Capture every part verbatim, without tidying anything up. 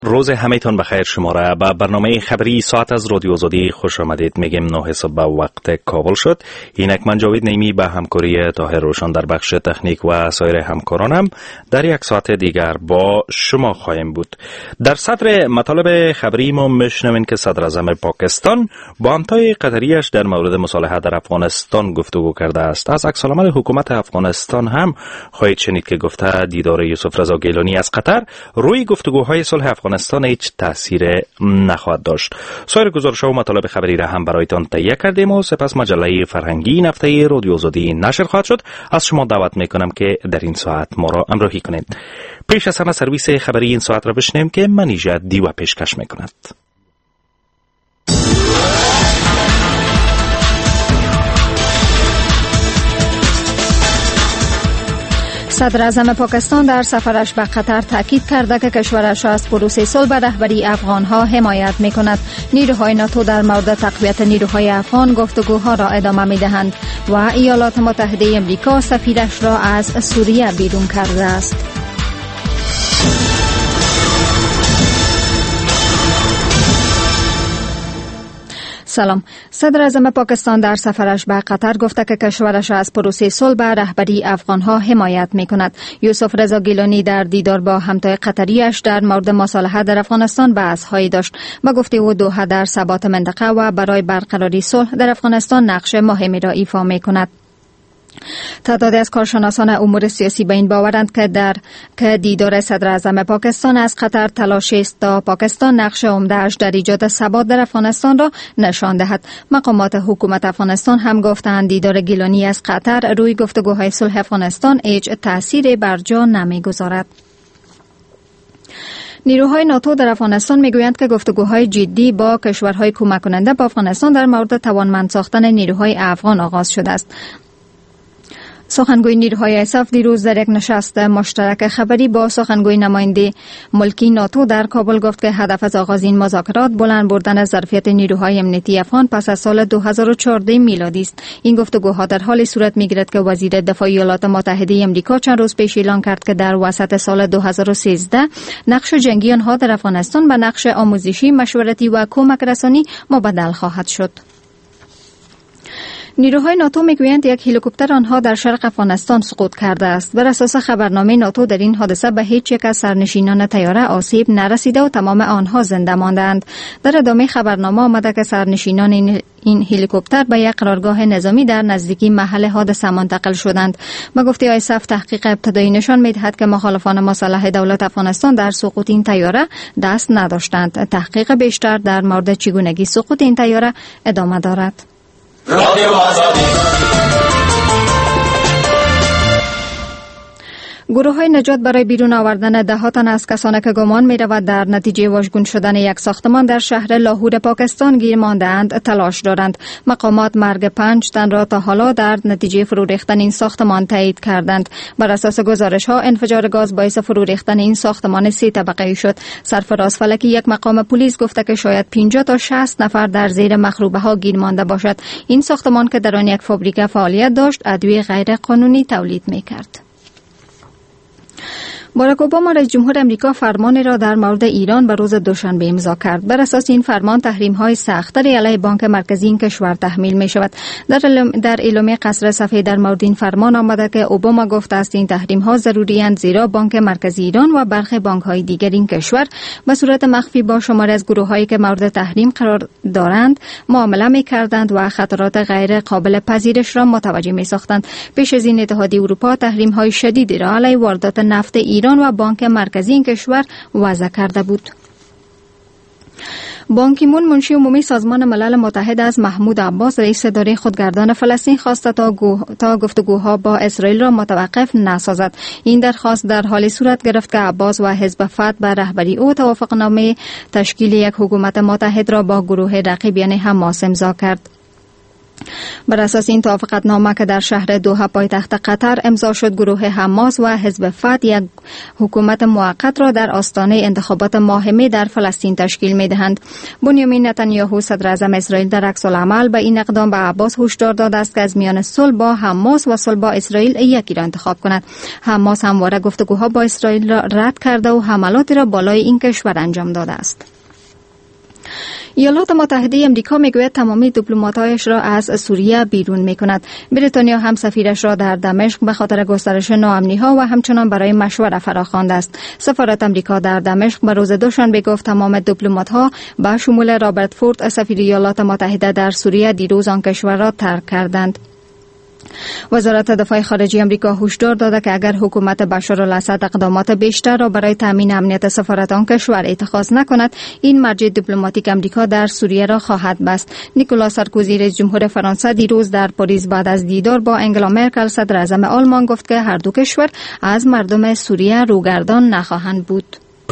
روز همه‌تان بخیر. شماره با برنامه خبری ساعت از رادیو آزادی خوش آمدید. میگم نه صبح به وقت کابل شد. اینک من جاوید نیمی به همکاری طاهر روشن در بخش تکنیک و سایر همکارانم در یک ساعت دیگر با شما خواهیم بود. در صدر مطالب خبری ما میشنوین که صدر اعظم پاکستان با همتای قطریش در مورد مصالحه در افغانستان گفتگو کرده است. از عکس‌العمل حکومت افغانستان هم خواهید شنید که گفته دیدار یوسف رضا گیلانی از قطر روی گفتگوهای صلح افغانستان هیچ تأثیر نخواهد داشت. سایر گزارش‌ها و مطالب خبری را هم برایتان تهیه کردیم و سپس مجله فرهنگی این هفته رادیو آزادی نشر خواهد شد. از شما دعوت میکنم که در این ساعت ما را همراهی کنید. پیش از همه سرویس خبری این ساعت را بشنویم که منیژه دیو پیشکش میکند. صدر اعظم پاکستان در سفرش به قطر تاکید کرده که کشورش از پروسه صلح به رهبری افغانها حمایت می‌کند. نیروهای ناتو در مورد تقویت نیروهای افغان گفتگوها را ادامه می‌دهند و ایالات متحده آمریکا سفیرش را از سوریه بیرون کرده است. سلام. صدر اعظم پاکستان در سفرش به قطر گفته که کشورش از پروسه صلح به رهبری افغانها حمایت می‌کند. یوسف رضا گیلانی در دیدار با همتای قطریش در مورد مصالحه در افغانستان بحث‌هایی داشت. با گفته او دوحه در ثبات منطقه و برای برقراری صلح در افغانستان نقش مهمی را ایفا می‌کند. تعدادی از کارشناسان امور سیاسی به این باورند که در که دیدار صدر اعظم پاکستان از قطر تلاش است تا پاکستان نقش عمده‌اش در ایجاد ثبات در افغانستان را نشان دهد. مقامات حکومت افغانستان هم گفتند دیدار گیلانی از قطر روی گفتگوهای صلح افغانستان هیچ تأثیری بر جا نمی‌گذارد. نیروهای ناتو در افغانستان میگویند که گفتگوهای جدی با کشورهای کمک کننده به افغانستان در مورد توانمند ساختن نیروهای افغان آغاز شده است. سخنگوی نیروهای ایساف دیروز در یک نشست مشترک خبری با سخنگوی نماینده ملکی ناتو در کابل گفت که هدف از آغاز این مذاکرات بلند بردن ظرفیت نیروهای امنیتی افغان پس از سال دو هزار و چهارده میلادی است. این گفتگوها در حالی صورت میگیرد که وزیر دفاع ایالات متحده آمریکا چند روز پیش اعلام کرد که در وسط سال دو هزار و سیزده نقش جنگی آنها در افغانستان به نقش آموزشی، مشورتی و کمک رسانی مبدل خواهد شد. نیروهای ناتو میگویند یک هلیکوپتر آنها در شرق افغانستان سقوط کرده است. بر اساس خبرنامه ناتو در این حادثه به هیچ یک از سرنشینان طیاره آسیب نرسیده و تمام آنها زنده ماندند. در ادامه خبرنامه آمده که سرنشینان این این هلیکوپتر به یک قرارگاه نظامی در نزدیکی محل حادثه منتقل شدند. با گفته ایساف تحقیق ابتدایی نشان می‌دهد که مخالفان مسلح دولت افغانستان در سقوط این طیاره دست نداشتند. تحقیق بیشتر در مورد چگونگی سقوط این طیاره ادامه دارد. رادیو آزادی. گروه های نجات برای بیرون آوردن ده ها تن از کسانی که گمان می رود در نتیجه واژگون شدن یک ساختمان در شهر لاهور پاکستان گیر مانده‌اند تلاش دارند. مقامات مرگ پنج تن را تا حالا در نتیجه فرو ریختن این ساختمان تایید کردند. بر اساس گزارش ها انفجار گاز باعث فرو ریختن این ساختمان سه طبقه‌ای شد. سرفراز فلکی یک مقام پلیس گفته که شاید پنجاه تا شصت نفر در زیر مخروبه ها گیر مانده باشد. این ساختمان که در آن یک فابریکه فعالیت داشت ادویه غیر قانونی تولید می کرد. باراک اوباما رئیس جمهور امریکا فرمانی را در مورد ایران به روز دوشنبه امضا کرد. بر اساس این فرمان تحریم‌های سخت‌تری علیه بانک مرکزی این کشور تحمیل می‌شود. در در اعلامیه قصر سفید در مورد این فرمان آمده که اوباما گفته است این تحریم‌ها ضروری‌اند زیرا بانک مرکزی ایران و برخی بانک‌های دیگر این کشور به صورت مخفی با شماری از گروه‌هایی که مورد تحریم قرار دارند معامله می‌کردند و خطرات غیر قابل پذیرش را متوجه می‌ساختند. پیش از این اتحادیه اروپا تحریم‌های شدیدی را علیه واردات نفت ایران و بانک مرکزی این کشور وضع کرده بود. بان کی مون منشی عمومی سازمان ملل متحد از محمود عباس رئیس اداره خودگردان فلسطین خواست تا, تا گفتگوها با اسرائیل را متوقف نسازد. این درخواست در حالی صورت گرفت که عباس و حزب فتح به رهبری او توافقنامه تشکیل یک حکومت متحد را با گروه رقیب یعنی حماس امضا کرد. بر اساس این توافقتنامه که در شهر دوحه پایتخت قطر امضا شد، گروه حماس و حزب فتح یک حکومت موقت را در آستانه انتخابات ماه می در فلسطین تشکیل می دهند. بنیامین نتانیاهو صدر اعظم اسرائیل در عکس العمل به این اقدام به عباس هشدار داده است که از میان صلح با حماس و صلح با اسرائیل یکی را انتخاب کند. حماس همواره گفتگوها با اسرائیل را رد کرده و حملاتی را بالای این کشور انجام داده است. ایالات متحده امریکا میگوید تمامی دیپلمات‌هایش را از سوریه بیرون میکند. بریتانیا هم سفیرش را در دمشق به خاطر گسترش ناامنی‌ها و همچنان برای مشوره فراخوانده است. سفارت امریکا در دمشق به روز دوشنبه گفت تمام دیپلمات‌ها به شمول رابرت فورد سفیر ایالات متحده در سوریه دیروز آن کشور را ترک کردند. وزارت دفاع خارجه امریکا هشدار داده که اگر حکومت بشار الاسد اقدامات بیشتر را برای تامین امنیت سفارت آن کشور اتخاذ نکند، این مرجع دیپلماتیک امریکا در سوریه را خواهد بست. نیکولا سارکوزی رئیس جمهور فرانسه دیروز در پاریس بعد از دیدار با انگلا مرکل صدر اعظم آلمان گفت که هر دو کشور از مردم سوریه روگردان نخواهند بود.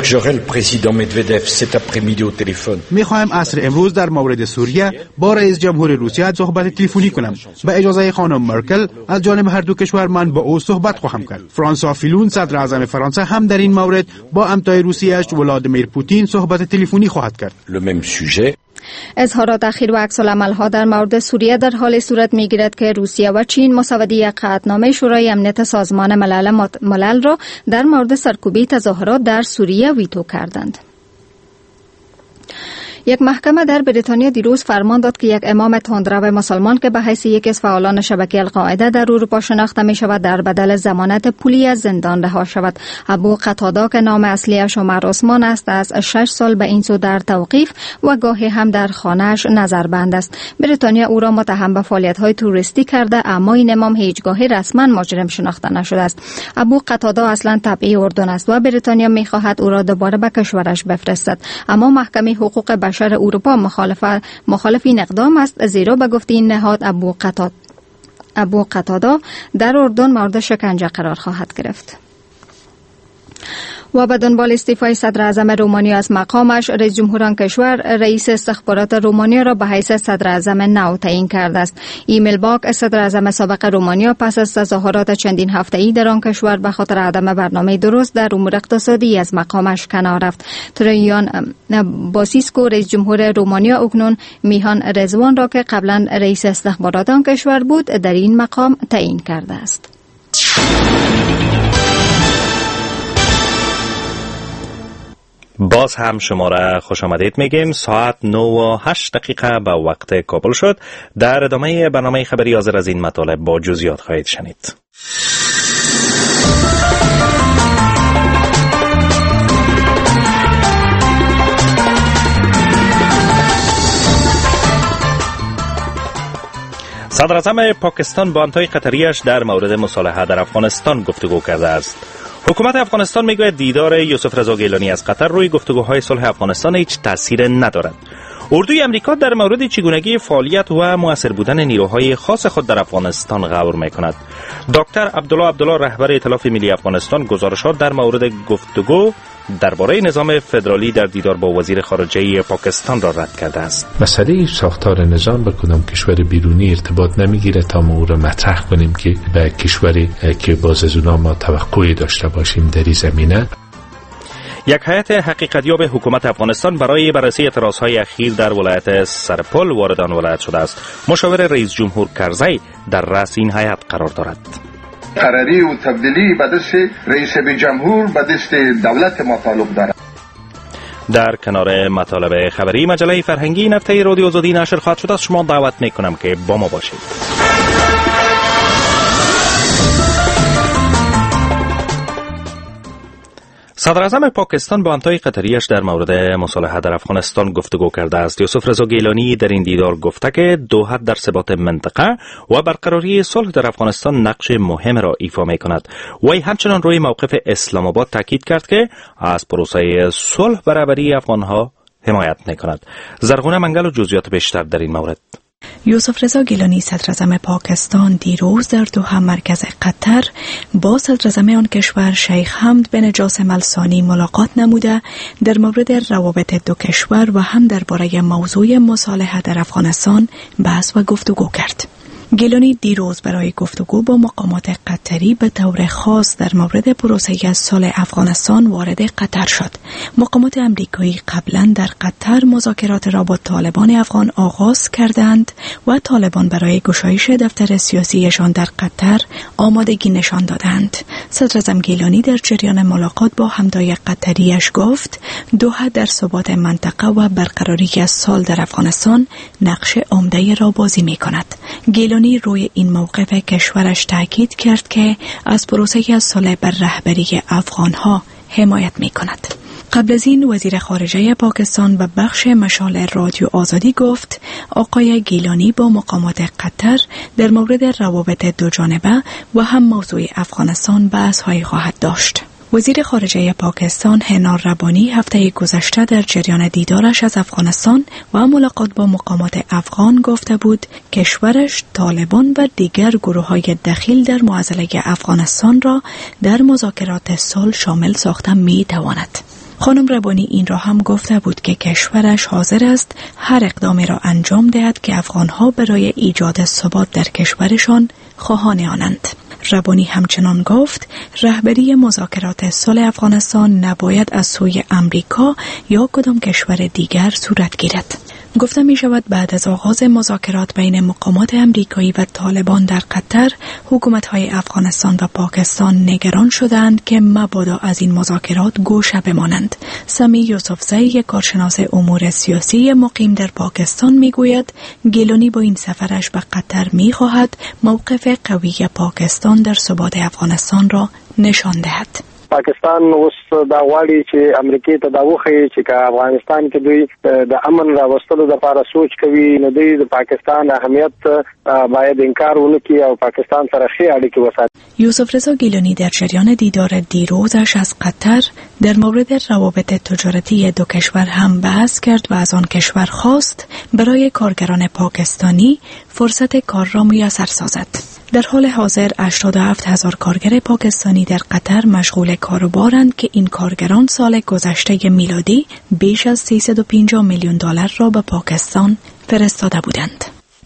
میخواهم عصر امروز در مورد سوریه با رئیس جمهور روسیه صحبت تلفنی کنم. به اجازه خانم مرکل از جانب هر دو کشور من با او صحبت خواهم کرد. فرانسوا فیلون صدر اعظم فرانسه هم در این مورد با همتای روسیه‌اش ولادیمیر پوتین صحبت تلفنی خواهد کرد. اظهارات اخیر و عکس‌العمل‌ها در مورد سوریه در حال صورت می‌گیرد که روسیه و چین مسودی یک قطعنامه شورای امنیت سازمان ملل ملل را در مورد سرکوبی تظاهرات در سوریه ویتو کردند. یک محکمه در بریتانیا دیروز فرمان داد که یک امام تندرو مسلمان که به حیث یکی از فعالان شبکه القاعده در اروپا شناخته می شود در بدل ضمانت پولی از زندان رها شود. ابو قتاده که نام اصلیش عمر عثمان است از شش سال به این سو در توقیف و گاهی هم در خانه‌اش نظربند است. بریتانیا او را متهم به فعالیت‌های توریستی کرده، اما این امام هیچگاهی رسما مجرم شناخته نشده است. ابو قتاده اصلا تبعی اردن است و بریتانیا می‌خواهد او را دوباره به کشورش بفرستد، اما محکمه حقوق بشر اروپا مخالف مخالف این اقدام است، زیرا به گفته این نهاد ابو قتاده ابو قتاده در اردن مورد شکنجه قرار خواهد گرفت. و به دنبال استعفای صدر اعظم رومانیا از مقامش، رئیس جمهور آن کشور رئیس استخبارات رومانیا را به حیث صدر اعظم نو تعیین کرده است. ایمیل باک صدر اعظم سابق رومانیا پس از تظاهرات چندین هفته‌ای در آن کشور به خاطر عدم برنامه درست در امور اقتصادی از مقامش کنار رفت. ترویان باسیسکو رئیس جمهور رومانیا اکنون میهان رضوان را که قبلا رئیس استخبارات آن کشور بود در این مقام تعیین کرده است. باز هم شما را خوش آمدید میگیم. ساعت نه و هشت دقیقه به وقت کابل شد. در ادامه برنامه خبری حاضر از این مطالب با جزئیات خواهید شنید. صدر اعظم پاکستان با همتای قطریش در مورد مصالحه در افغانستان گفتگو کرده است. حکومت افغانستان میگوید دیدار یوسف رضا گیلانی از قطر روی گفتگوهای صلح افغانستان هیچ تأثیر ندارد. اردوی امریکا در مورد چگونگی فعالیت و مؤثر بودن نیروهای خاص خود در افغانستان غور میکند. دکتر عبدالله عبدالله رهبر ائتلاف ملی افغانستان گزارشات در مورد گفتگو درباره نظام فدرالی در دیدار با وزیر خارجه پاکستان را رد کرده است. مسئله ساختار نظام به کدام کشور بیرونی ارتباط نمیگیره تا ما او را مطرح کنیم که به کشوری که باز از اونا ما توقعی داشته باشیم در این زمینه. یک هیئت حقیقتیاب حکومت افغانستان برای بررسی اعتراضهای اخیر در ولایت سرپل وارد آن ولایت شده است. مشاور رئیس جمهور کرزی در رأس این هیئت قرار دارد. قراری و تبدیلی به دست رئیس جمهور به دست دولت ما تعلق دارد. در کنار مطالب خبری مجله فرهنگی نفته رادیو آزادی نشر خواهد شد. از شما دعوت میکنم که با ما باشید. صدر اعظم پاکستان با همتای قطریش در مورد مصالحه در افغانستان گفتگو کرده است. یوسف رضا گیلانی در این دیدار گفته که دوحه در ثبات منطقه و برقراری صلح در افغانستان نقش مهم را ایفا می کند. وی همچنان روی موقف اسلام آباد تاکید کرد که از پروسه صلح برابری افغانها حمایت می کند. زرغونه منگل و جزئیات بیشتر در این مورد. یوسف رضا گیلانی صدراعظم پاکستان دیروز در دوحه مرکز قطر با صدراعظم آن کشور شیخ حمد بن جاسم الثانی ملاقات نموده در مورد روابط دو کشور و هم درباره موضوع مصالحه در افغانستان بحث و گفتگو کرد. گیلانی دیروز برای گفتگو با مقامات قطری به طور خاص در مورد پروسه صلح افغانستان وارد قطر شد. مقامات امریکایی قبلا در قطر مذاکرات را با طالبان افغان آغاز کردند و طالبان برای گشایش دفتر سیاسیشان در قطر آمادگی نشان دادند. صدراعظم گیلانی در جریان ملاقات با همتای قطریش گفت دوحه در ثبات منطقه و برقراری صلح در افغانستان نقش عمده را بازی می کند. گیلانی روی این موقف کشورش تاکید کرد که از پروسه صلح بر رهبری افغانها حمایت می کند. قبل از این وزیر خارجه پاکستان و بخش مشال رادیو آزادی گفت آقای گیلانی با مقامات قطر در مورد روابط دو جانبه و هم موضوع افغانستان بحث های خواهد داشت. وزیر خارجه پاکستان هنار ربانی هفته گذشته در جریان دیدارش از افغانستان و ملاقات با مقامات افغان گفته بود کشورش طالبان و دیگر گروه‌های دخیل در معضله افغانستان را در مذاکرات صلح شامل ساخته می‌تواند. خانم ربانی این را هم گفته بود که کشورش حاضر است هر اقدامی را انجام دهد که افغانها برای ایجاد ثبات در کشورشان خواهان آنند. ربانی همچنان گفت رهبری مذاکرات صلح افغانستان نباید از سوی امریکا یا کدام کشور دیگر صورت گیرد. گفته می شود بعد از آغاز مذاکرات بین مقامات امریکایی و طالبان در قطر، حکومت‌های افغانستان و پاکستان نگران شدند که مبادا از این مذاکرات گوشه بمانند. سمی یوسفزئی، یک کارشناس امور سیاسی مقیم در پاکستان، می گوید گیلانی با این سفرش به قطر می خواهد موقف قوی پاکستان در ثبات افغانستان را نشان دهد. پاکستان اوس دا غواړي چې امریکای ته دا وښیي چې که افغانستان کې دوی د امن راوستلو لپاره سوچ کوي نو دوی د پاکستان اهمیت باید انکار ونکړي او پاکستان سره ښې اړیکې وساتي. یوسف رضا گیلانی در جریان دیدار دیروزش از قطر در مورد روابط تجارتی دو کشور هم بحث کرد و از آن کشور خواست برای کارگران پاکستانی فرصت کار را میسر سازد. در حال حاضر هشتاد و هفت هزار کارگر پاکستانی در قطر مشغول کاروبارند که این کارگران سال گذشته میلادی بیش از سیصد و پنجاه میلیون دلار را به پاکستان فرستاده بودند.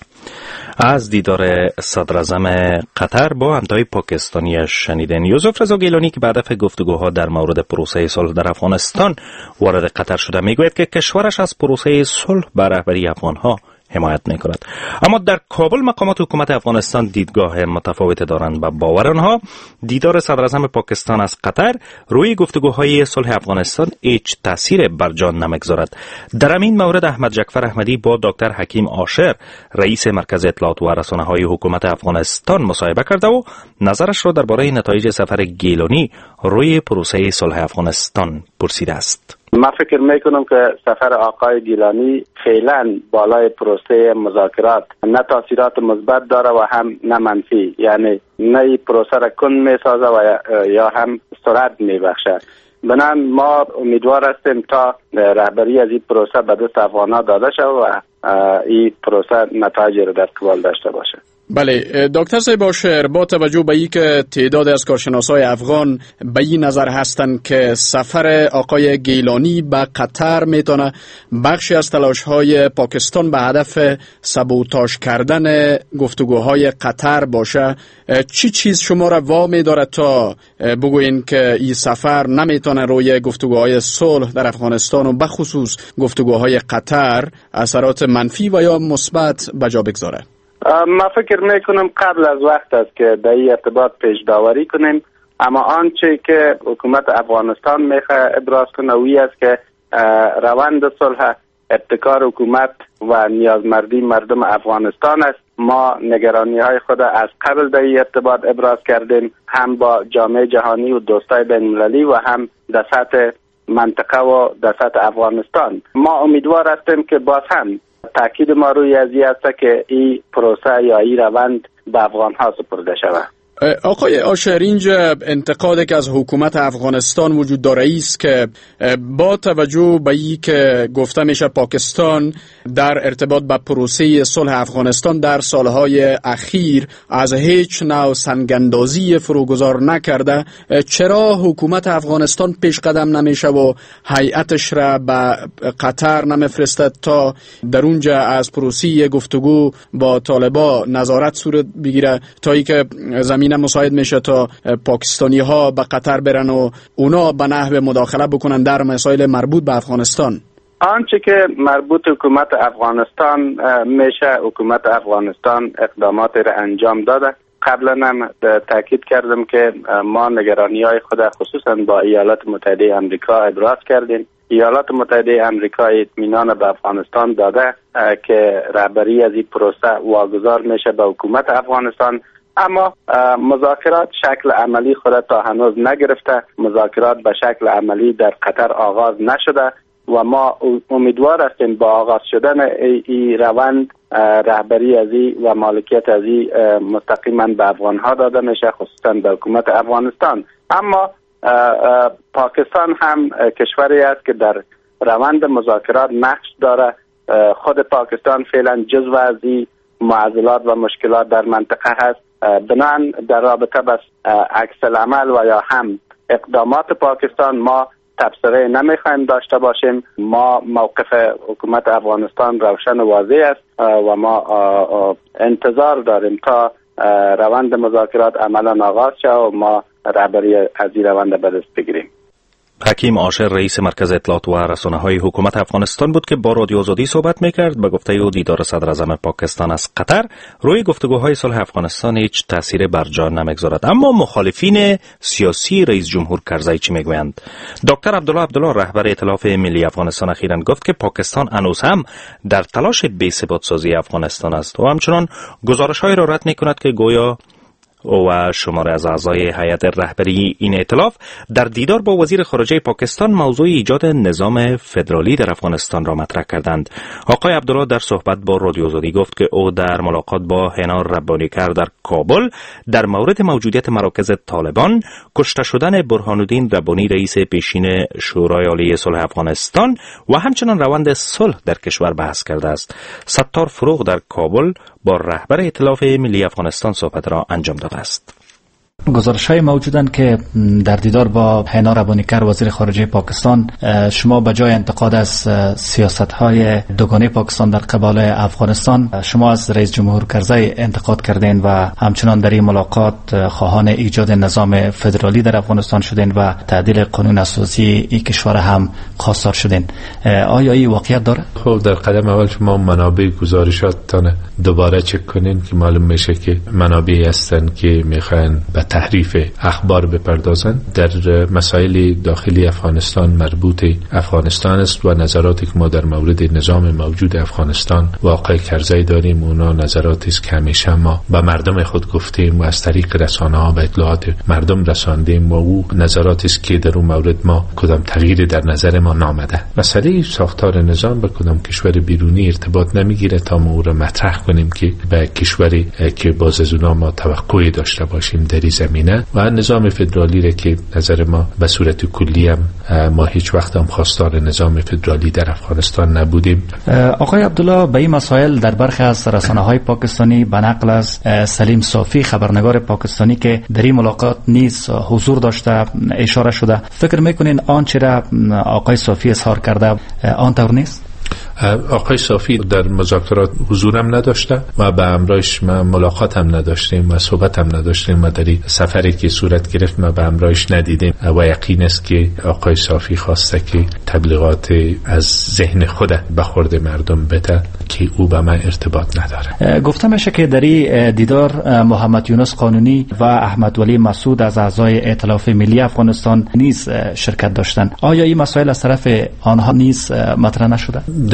از دیدار صدراعظم قطر با همتای پاکستانیش شنیدین. یوسف رضا گیلانی که به هدف گفتگوها در مورد پروسه صلح در افغانستان وارد قطر شده میگوید که کشورش از پروسه صلح بر رهبری افغانها حمایت می‌کند. اما در کابل مقامات حکومت افغانستان دیدگاه متفاوت دارند و باور آنها دیدار صدراعظم پاکستان از قطر روی گفتگوهای صلح افغانستان هیچ تأثیر بر جان نمیگذارد. در همین مورد احمد جعفر احمدی با دکتر حکیم عاشر رئیس مرکز اطلاعات و رسانه‌های حکومت افغانستان مصاحبه کرده و نظرش را درباره نتایج سفر گیلانی روی پروسه صلح افغانستان پرسیده است. ما فکر میکنم که سفر آقای گیلانی فعلا بالای پروسه مذاکرات نه تاثیرات مثبت داره و هم نه منفی، یعنی نه پروسه را کند میسازه و یا هم سرعت میبخشه. بنابراین ما امیدوار هستیم تا رهبری از این پروسه به دست افغان‌ها داده شود و این پروسه نتایج را در قبال داشته باشه. بله دکتر صاحب عاشر، با توجه به اینکه تعداد از کارشناسای افغان به این نظر هستند که سفر آقای گیلانی به قطر میتونه بخشی از تلاش‌های پاکستان به هدف سابوتاژ کردن گفتگوهای قطر باشه، چی چیز شما را وامی داره تا بگوین که این سفر نمیتونه روی گفتگوهای صلح در افغانستان و بخصوص گفتگوهای قطر اثرات منفی و یا مثبت بجا بگذاره؟ ما فکر میکنم قبل از وقت است که در این ارتباط پیش داوری کنیم، اما آنچه که حکومت افغانستان میخواه ابراز کنه وی است که روند صلح ابتکار حکومت و نیازمندی مردم افغانستان است. ما نگرانی های خود از قبل در این ارتباط ابراز کردیم، هم با جامعه جهانی و دوستای بین المللی و هم در سطح منطقه و در سطح افغانستان. ما امیدوار هستیم که باز هم تاکید ما روی از این است که این پروسه یا این روند به افغان ها سپرده شود. آقای آشر، اینجا انتقادی که از حکومت افغانستان وجود داره است که با توجه به این که گفته میشه پاکستان در ارتباط به پروسه صلح افغانستان در سالهای اخیر از هیچ نوع سنگاندازی فروگذار نکرده، چرا حکومت افغانستان پیش قدم نمیشه و هیئتش را به قطر نمیفرستد تا در اونجا از پروسه گفتگو با طالبان نظارت صورت بگیره تا ای که زمین مساعد میشه تا پاکستانی ها به قطر برن و اونا به نحو مداخله بکنن در مسائل مربوط به افغانستان؟ آنچه که مربوط حکومت افغانستان میشه، حکومت افغانستان اقدامات را انجام داده. قبلا هم تاکید کردم که ما نگرانی های خود خصوصا با ایالات متحده آمریکا ابراز کردیم. ایالات متحده آمریکا اطمینان به افغانستان داده که رهبری از این پروسه واگذار میشه به حکومت افغانستان، اما مذاکرات شکل عملی خود تا هنوز نگرفته. مذاکرات به شکل عملی در قطر آغاز نشده و ما امیدوار هستیم با آغاز شدن این روند رهبری از این و مالکیت از این مستقیما به افغان ها داده میشه، خصوصا به حکومت افغانستان. اما پاکستان هم کشوری است که در روند مذاکرات نقش داره. خود پاکستان فعلا جزو از این معضلات و مشکلات در منطقه هست. بنان در رابطه با عکس العمل و یا هم اقدامات پاکستان ما تبصره نمیخوایم داشته باشیم. ما موقف حکومت افغانستان روشن و واضح است و ما انتظار داریم تا روند مذاکرات عملا آغاز شد و ما رهبری از این روند به دست بگیریم. حکیم آشر رئیس مرکز اطلاعات و رسانه‌های حکومت افغانستان بود که با رادیو آزادی صحبت می‌کرد. به گفته او دیدار صدر اعظم پاکستان از قطر روی گفتگوهای صلح افغانستان هیچ تأثیر بر جا نمی‌گذارد. اما مخالفین سیاسی رئیس جمهور کرزی چی میگویند؟ دکتر عبدالله عبدالله رهبر ائتلاف ملی افغانستان اخیراً گفت که پاکستان هنوز هم در تلاش بی‌ثبات سازی افغانستان است و همچنان گزارش‌هایی را رد می‌کند که گویا و شماره از اعضای هیئت رهبری این ائتلاف در دیدار با وزیر خارجه پاکستان موضوع ایجاد نظام فدرالی در افغانستان را مطرح کردند. آقای عبدالله در صحبت با رادیو آزادی گفت که او در ملاقات با هنا ربانیکر در کابل در مورد موجودیت مراکز طالبان، کشته شدن برهان الدین ربانی رئیس پیشین شورای عالی صلح افغانستان و همچنان روند صلح در کشور بحث کرده است. ستار فروغ در کابل با رهبر ائتلاف ملی افغانستان صحبت را انجام داده است. گزارش های موجودند که در دیدار با هنا ربانیکر وزیر خارجه پاکستان شما به جای انتقاد از سیاست های دوگانه پاکستان در قبال افغانستان شما از رئیس جمهور کرزی انتقاد کردین و همچنان در این ملاقات خواهان ایجاد نظام فدرالی در افغانستان شدین و تعدیل قانون اساسی این کشور هم خواستار شدین. آیا این واقعیت داره؟ خب در قدم اول شما منابع گزارشاتتان دوباره چک کنین که معلوم میشه که منابعی هستند که میخوان به تحریف اخبار بپردازند در مسائل داخلی افغانستان مربوط افغانستان است و نظراتی که ما در مورد نظام موجود افغانستان واقع کرزی داریم اونا نظراتی است که همیشه ما به مردم خود گفتیم و از طریق رسانه‌ها به اطلاعات مردم رساندیم و او نظراتی است که در اون مورد ما کدام تغییری در نظر ما نامده. مسئله ساختار نظام به کدام کشور بیرونی ارتباط نمیگیره تا ما او را مطرح کنیم که به کشوری که باز از اونا ما توقعی داشته باشیم در زمینه و نظام فدرالی را که نظر ما به صورت کلی هم ما هیچ وقت هم خواستار نظام فدرالی در افغانستان نبودیم. آقای عبدالله، به این مسائل در برخی از رسانه‌های پاکستانی به نقل از سلیم صافی خبرنگار پاکستانی که در این ملاقات نیز حضور داشته اشاره شده، فکر میکنین آنچه را آقای صافی اظهار کرده آن طور نیست؟ آقای صافی در مذاکرات حضورم نداشته و به همراهش ما ملاقات هم نداشتیم و صحبت هم نداشتیم و در این سفری که صورت گرفت ما به همراهش ندیدیم و یقین است که آقای صافی خواسته که تبلیغات از ذهن خود به خورد مردم بده که او به من ارتباط نداره. گفته میشه که در این دیدار محمد یونس قانونی و احمد ولی مسعود از اعضای ائتلاف ملی افغانستان نیز شرکت داشتند. آیا این مسائل از طرف آنها نیز مطرح نشده؟ در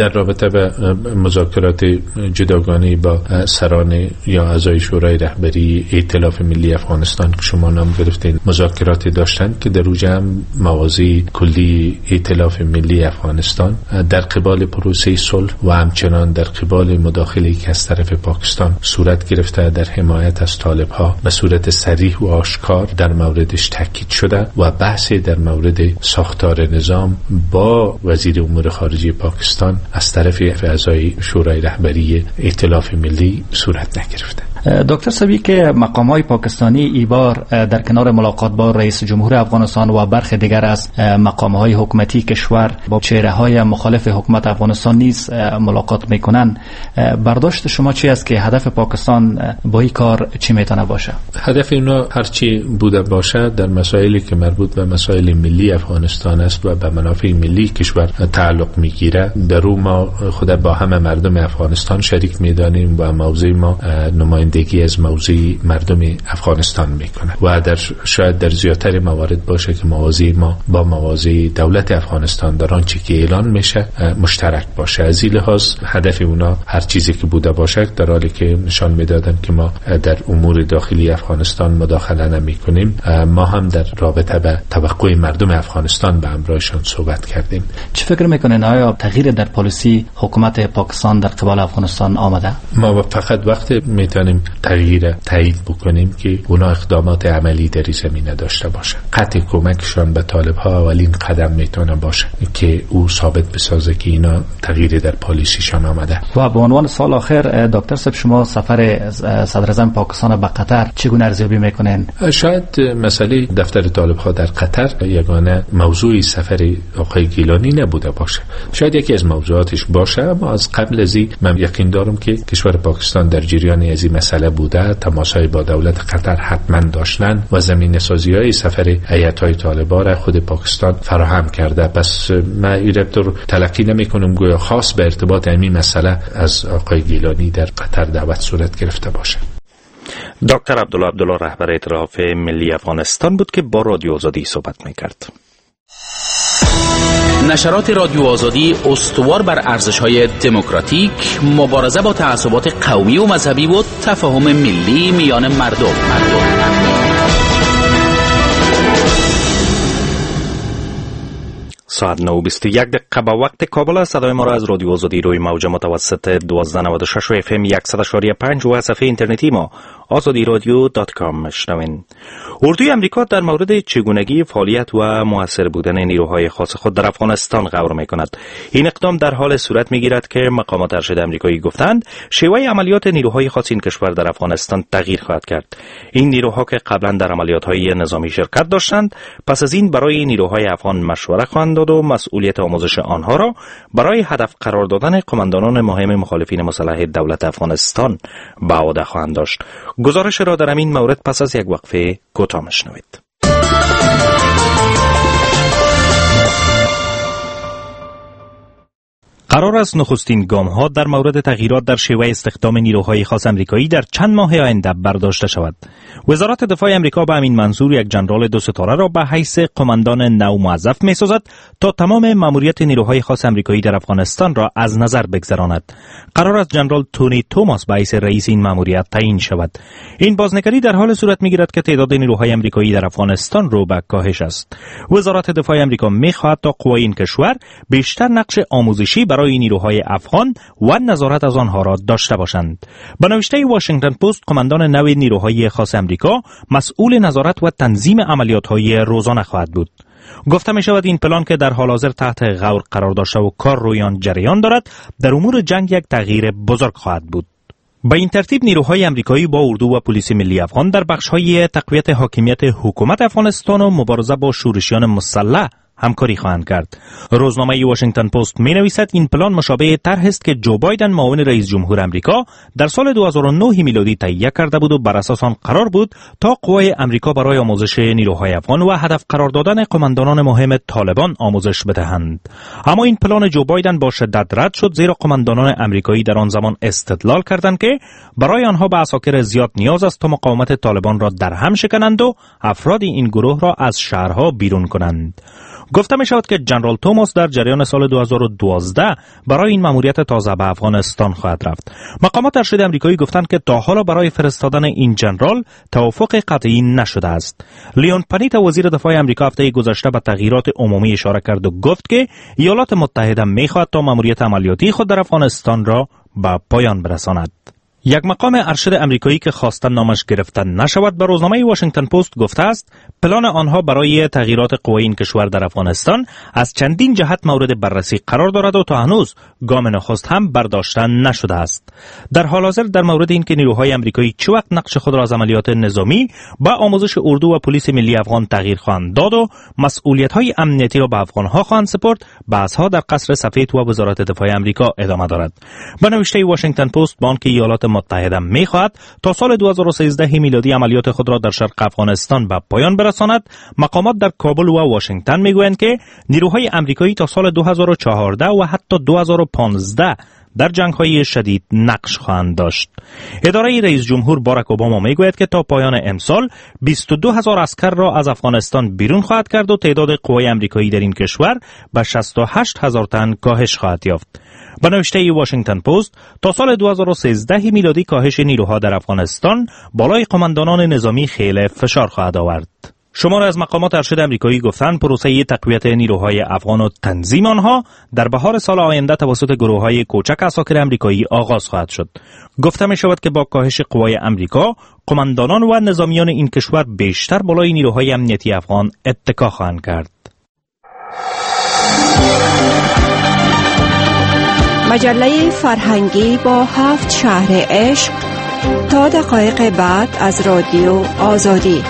در رابطه به مذاکرات جداگانه با سران یا اعضای شورای رهبری ائتلاف ملی افغانستان که شما نام گرفتین مذاکرات داشتند که در او جمع موازی کلی ائتلاف ملی افغانستان در قبال پروسه صلح و همچنان در قبال مداخله‌ای که از طرف پاکستان صورت گرفته در حمایت از طالب‌ها به صورت صریح و آشکار در موردش تاکید شده و بحث در مورد ساختار نظام با وزیر امور خارجه پاکستان از طرف اعضای شورای رهبری ائتلاف ملی صورت نگرفته. دکتر سبی که مقامات پاکستانی ای بار در کنار ملاقات با رئیس جمهور افغانستان و برخی دیگر از مقامات حکومتی کشور با چهره‌های مخالف حکومت افغانستان نیز ملاقات میکنند، برداشت شما چی است که هدف پاکستان با این کار چی میتونه باشه؟ هدف اینا هرچی بوده باشه در مسائلی که مربوط به مسائل ملی افغانستان است و به منافع ملی کشور تعلق میگیره، در او ما خود با همه مردم افغانستان شریک میدانیم و موضوع ما نمایندگی از موضوع مردم افغانستان میکنه و در شاید در زیادتر موارد باشه که موازی ما با موازی دولت افغانستان در آنچه که اعلان میشه مشترک باشه. از این لحاظ هدف اونا هر چیزی که بوده باشه، در حالی که نشان میدادن که ما در امور داخلی افغانستان مداخله نمیکنیم، ما هم در رابطه به توقع مردم افغانستان به همراهشان صحبت کردیم. چه فکر میکنین آیا تغییر در پالیسی حکومت پاکستان در قبال افغانستان آمده؟ ما فقط وقت میتونیم تغییر تایید بکنیم که اونا اقدامات عملی در این زمینه داشته باشن. قطع کمکشان به طالب ها اولین قدم میتونه باشه که او ثابت بسازه که اینا تغییر در پالیسیشان آمده. و به عنوان سال آخر دکتر صاحب، شما سفر صدر اعظم پاکستان به قطر چگونه ارزیابی میکنین؟ شاید مسئله دفتر طالب ها در قطر یگانه موضوعی سفر آقای گیلانی نبوده باشه. شاید یکی از موضوعاتش باشه، اما از قبل از این من یقین دارم که کشور پاکستان در جریان از این مسئله بوده، تماسهای با دولت قطر حتما داشتن و زمینه سازی های سفر هیئت‌های طالبان را خود پاکستان فراهم کرده. پس من این رفتار تلقی نمی کنم گویا خاص به ارتباط این مسئله از آقای گیلانی در قطر دعوت صورت گرفته باشه. دکتر عبدالله عبدالله رهبر ائتلاف ملی افغانستان بود که با رادیو آزادی صحبت می‌کرد. نشرات رادیو آزادی استوار بر ارزش‌های دموکراتیک، مبارزه با تعصبات قومی و مذهبی و تفاهم ملی میان مردم. مردم. ساعت نه و بیست و یک دقیقه به وقت کابل است. صدای ما را از رادیو آزادی روی موج متوسط دوازده نود و شش و اف ام صد و پنج و صفحه اینترنتی ما آزادی رادیو دات کام میشنوین. اردوی امریکا در مورد چگونگی فعالیت و موثر بودن نیروهای خاص خود در افغانستان غور میکند. این اقدام در حال صورت میگیرد که مقامات ارشد امریکایی گفتند شیوه عملیات نیروهای خاص این کشور در افغانستان تغییر خواهد کرد. این نیروها که قبلا در عملیات‌های نظامی شرکت داشتند، پس از این برای نیروهای افغان مشوره خواهند داد و مسئولیت آموزش آنها را برای هدف قرار دادن قماندانان مهم مخالفین مسلح دولت افغانستان به عهده خواهند داشت. گزارش را در این مورد پس از یک وقفه کوتاه میشنوید. قرار است نخستین گام‌ها در مورد تغییرات در شیوه استخدام نیروهای خاص امریکایی در چند ماه آینده برداشته شود. وزارت دفاع امریکا به همین منظور یک جنرال دو ستاره را به حیث قماندان نو موظف می‌سازد تا تمام مأموریت نیروهای خاص امریکایی در افغانستان را از نظر بگذراند. قرار است جنرال تونی توماس به حیث رئیس این مأموریت تعیین شود. این بازنگری در حال صورت می‌گیرد که تعداد نیروهای امریکایی در افغانستان رو به کاهش است. وزارت دفاع امریکا می‌خواهد تا قوای این کشور بیشتر نقش آموزشی برای نیروهای افغان و نظارت از آنها را داشته باشند. به نوشته واشنگتن پست، قماندان نو نیروهای خاص امریکا مسئول نظارت و تنظیم عملیات‌های روزانه خواهد بود. گفته می شود این پلان که در حال حاضر تحت غور قرار داشته و کار روی آن جریان دارد، در امور جنگ یک تغییر بزرگ خواهد بود. به این ترتیب نیروهای امریکایی با اردو و پلیس ملی افغان در بخش‌های تقویت حاکمیت حکومت افغانستان و مبارزه با شورشیان مسلح همکاری خواهند کرد. روزنامه واشنگتن پست می نویسد این پلان مشابه طرحی است که جو بایدن معاون رئیس جمهور امریکا در سال دو هزار و نه میلادی تهیه کرده بود و بر اساس آن قرار بود تا قوای امریکا برای آموزش نیروهای افغان و هدف قرار دادن قماندانان مهم طالبان آموزش بدهند. اما این پلان جو بایدن با شدت رد شد، زیرا قماندانان امریکایی در آن زمان استدلال کردند که برای آنها به عساکر زیاد نیاز است تا مقاومت طالبان را در هم شکنند و افراد این گروه را از شهرها بیرون کنند. گفته می شود که جنرال توماس در جریان سال دو هزار و دوازده برای این مأموریت تازه به افغانستان خواهد رفت. مقامات ارشد آمریکایی گفتند که تا حالا برای فرستادن این جنرال توافق قطعی نشده است. لیون پنیت وزیر دفاع آمریکا هفته گذشته به تغییرات عمومی اشاره کرد و گفت که ایالات متحده می خواهد تا مأموریت عملیاتی خود در افغانستان را به پایان برساند. یک مقام ارشد آمریکایی که خواستن نامش گرفته نشود به روزنامه واشنگتن پست گفته است پلان آنها برای تغییرات قوای این کشور در افغانستان از چندین جهت مورد بررسی قرار دارد و تا هنوز گام نخست هم برداشته نشده است. در حال حاضر در مورد اینکه نیروهای آمریکایی چه وقت نقش خود را از عملیات نظامی با آموزش اردو و پلیس ملی افغان تغییر خواهند داد و مسئولیت‌های امنیتی را به افغان‌ها خواهند سپرد، بحث‌ها در قصر سفید و وزارت دفاع آمریکا ادامه دارد. با نوشته واشنگتن پست با آنکه ایالات متحده می‌خواهد تا سال دو هزار و سیزده میلادی عملیات خود را در شرق افغانستان به پایان برساند، مقامات در کابل و واشنگتن میگویند که نیروهای آمریکایی تا سال دو هزار و چهارده و حتی دو هزار و پانزده در جنگ‌های شدید نقش خواهند داشت. اداره رئیس جمهور باراک اوباما میگوید که تا پایان امسال بیست و دو هزار عسکر را از افغانستان بیرون خواهد کرد و تعداد قوای آمریکایی در این کشور به شصت و هشت هزار تن کاهش خواهد یافت. با نوشته واشنگتن پست تا سال دو هزار و سیزده میلادی کاهش نیروها در افغانستان بالای قماندانان نظامی خیلی فشار خواهد آورد. شمار از مقامات ارشد آمریکایی گفتند پروسه تقویت نیروهای افغان و تنظیم آنها در بهار سال آینده توسط گروه‌های کوچک عساکر آمریکایی آغاز خواهد شد. گفته می شود که با کاهش قوای آمریکا، قماندانان و نظامیان این کشور بیشتر بالای نیروهای امنیتی افغان اتکا خواهند کرد. مجله فرهنگی با هفت شهر عشق تا دقایق بعد از رادیو آزادی.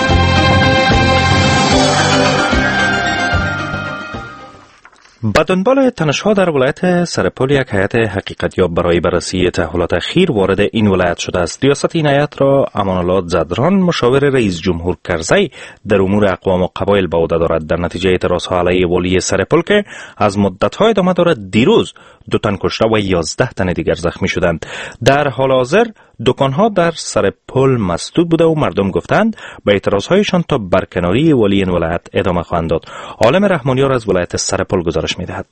به دنبال تنش‌ها در ولایت سرپل یک هیئت حقیقتیاب برای بررسی تحولات اخیر وارد این ولایت شده است. ریاست این هیئت را امان الله زدران مشاور رئیس جمهور کرزی در امور اقوام و قبایل به عهده دارد. در نتیجه اعتراضها علیه والی سرپل که از مدت‌ها ادامه دارد، دیروز دو تن کشته و یازده تن دیگر زخمی شدند. در حال حاضر دکان‌ها در سرپل مسدود بوده و مردم گفتند به اعتراض‌هایشان تا برکناری والی این ولایت ادامه خواهند داد. عالم رحمانیار از ولایت سرپل گزارش می‌دهد.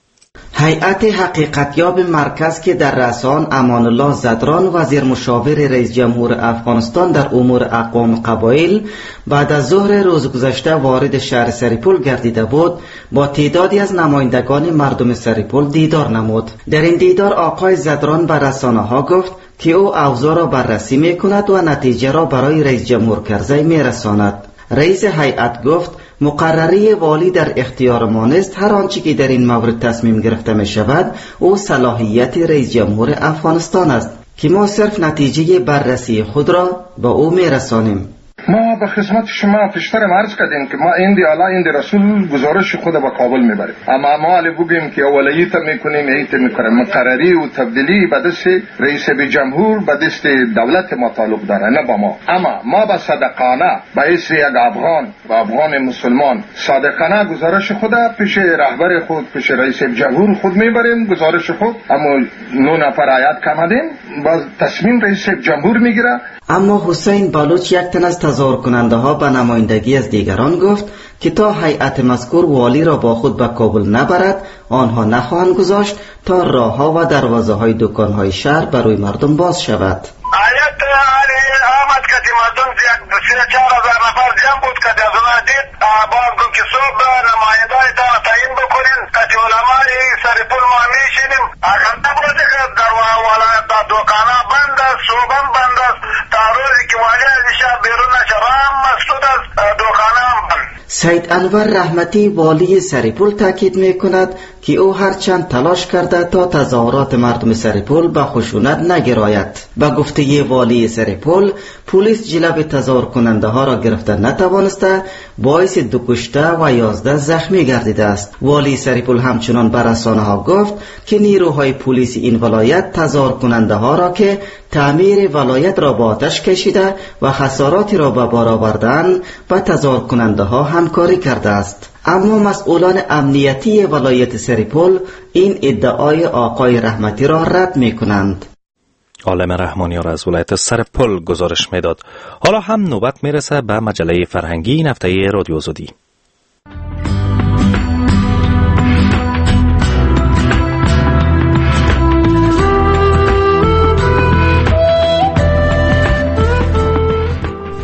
هیئت حقیقتیاب مرکز که در رأسان امان الله زدران وزیر مشاور رئیس جمهور افغانستان در امور اقوام قبایل بعد از ظهر روز گذشته وارد شهر سرپل گردیده بود، با تعدادی از نمایندگان مردم سرپل دیدار نمود. در این دیدار آقای زدران به رسانه‌ها گفت که او اوضاع را بررسی می‌کند و نتیجه را برای رئیس جمهور کرزی می‌رساند. رئیس هیئت گفت مقرری والی در اختیار ما نیست. هر آنچه که در این مورد تصمیم گرفته می شود او صلاحیت رئیس جمهور افغانستان است که ما صرف نتیجه بررسی خود را به او می رسانیم. ما به خدمت شما پیشتر عرض کردیم که ما این دی اعلی این دی رسول گزارش خود به کابل میبریم، اما ما علی بگیم که اولیت میکنیم ایت میکنیم مقرری و تبدیلی به دست رئیس جمهور به دست دولت ما تعلق داره، نه با ما. اما ما به صادقانه به حیث یک افغان و افغان مسلمان صادقانه گزارش خود پیش رهبر خود پیش رئیس جمهور خود میبریم. گزارش خود اما نه نفر آیات کمدیم با تصمیم رئیس جمهور میگیره. اما حسین بلوچ یک تن از تظاهر کننده ها به نمایندگی از دیگران گفت که تا هیئت مذکور والی را با خود به کابل نبرد آنها نخواهند گذاشت تا راه ها و دروازه های دکان های شهر برای مردم باز شود. آیت علی آمد که مردم یک دو سه چهار هزار نفر جمع بود که از اون دید باز گفت که صبح نماینده های تا تعیین بکنین که علمای سرپل ما میشینیم. اگر نبوده که در ولایت دکانه بند است، صوبم بند است، تا روزی که والی از شهر بیرون نشه راه مسدود است، دکانه هم بند. سید انور رحمتی والی سرپل تاکید می کند که او هرچند تلاش کرده تا تظاهرات مردم سرپل به خشونت نگراید. با گفته والی سرپل پلیس جلب تظاهر کننده ها را گرفته نتوانسته، باعث دو کشته و یازده زخمی گردیده است. والی سرپل همچنان بر رسانه ها گفت که نیروهای پلیس این ولایت تظاهر کننده ها را که تعمیر ولایت را با آتش کشیده و خساراتی را به بار آوردند با تظاهر کننده ها همکاری کرده است. اما مسئولان امنیتی ولایت سرپل این ادعای آقای رحمتی را رد می کنند. عالم رحمانیار از ولایت سرپل گزارش میداد. حالا هم نوبت میرسه به مجله فرهنگی این هفته رادیو آزادی.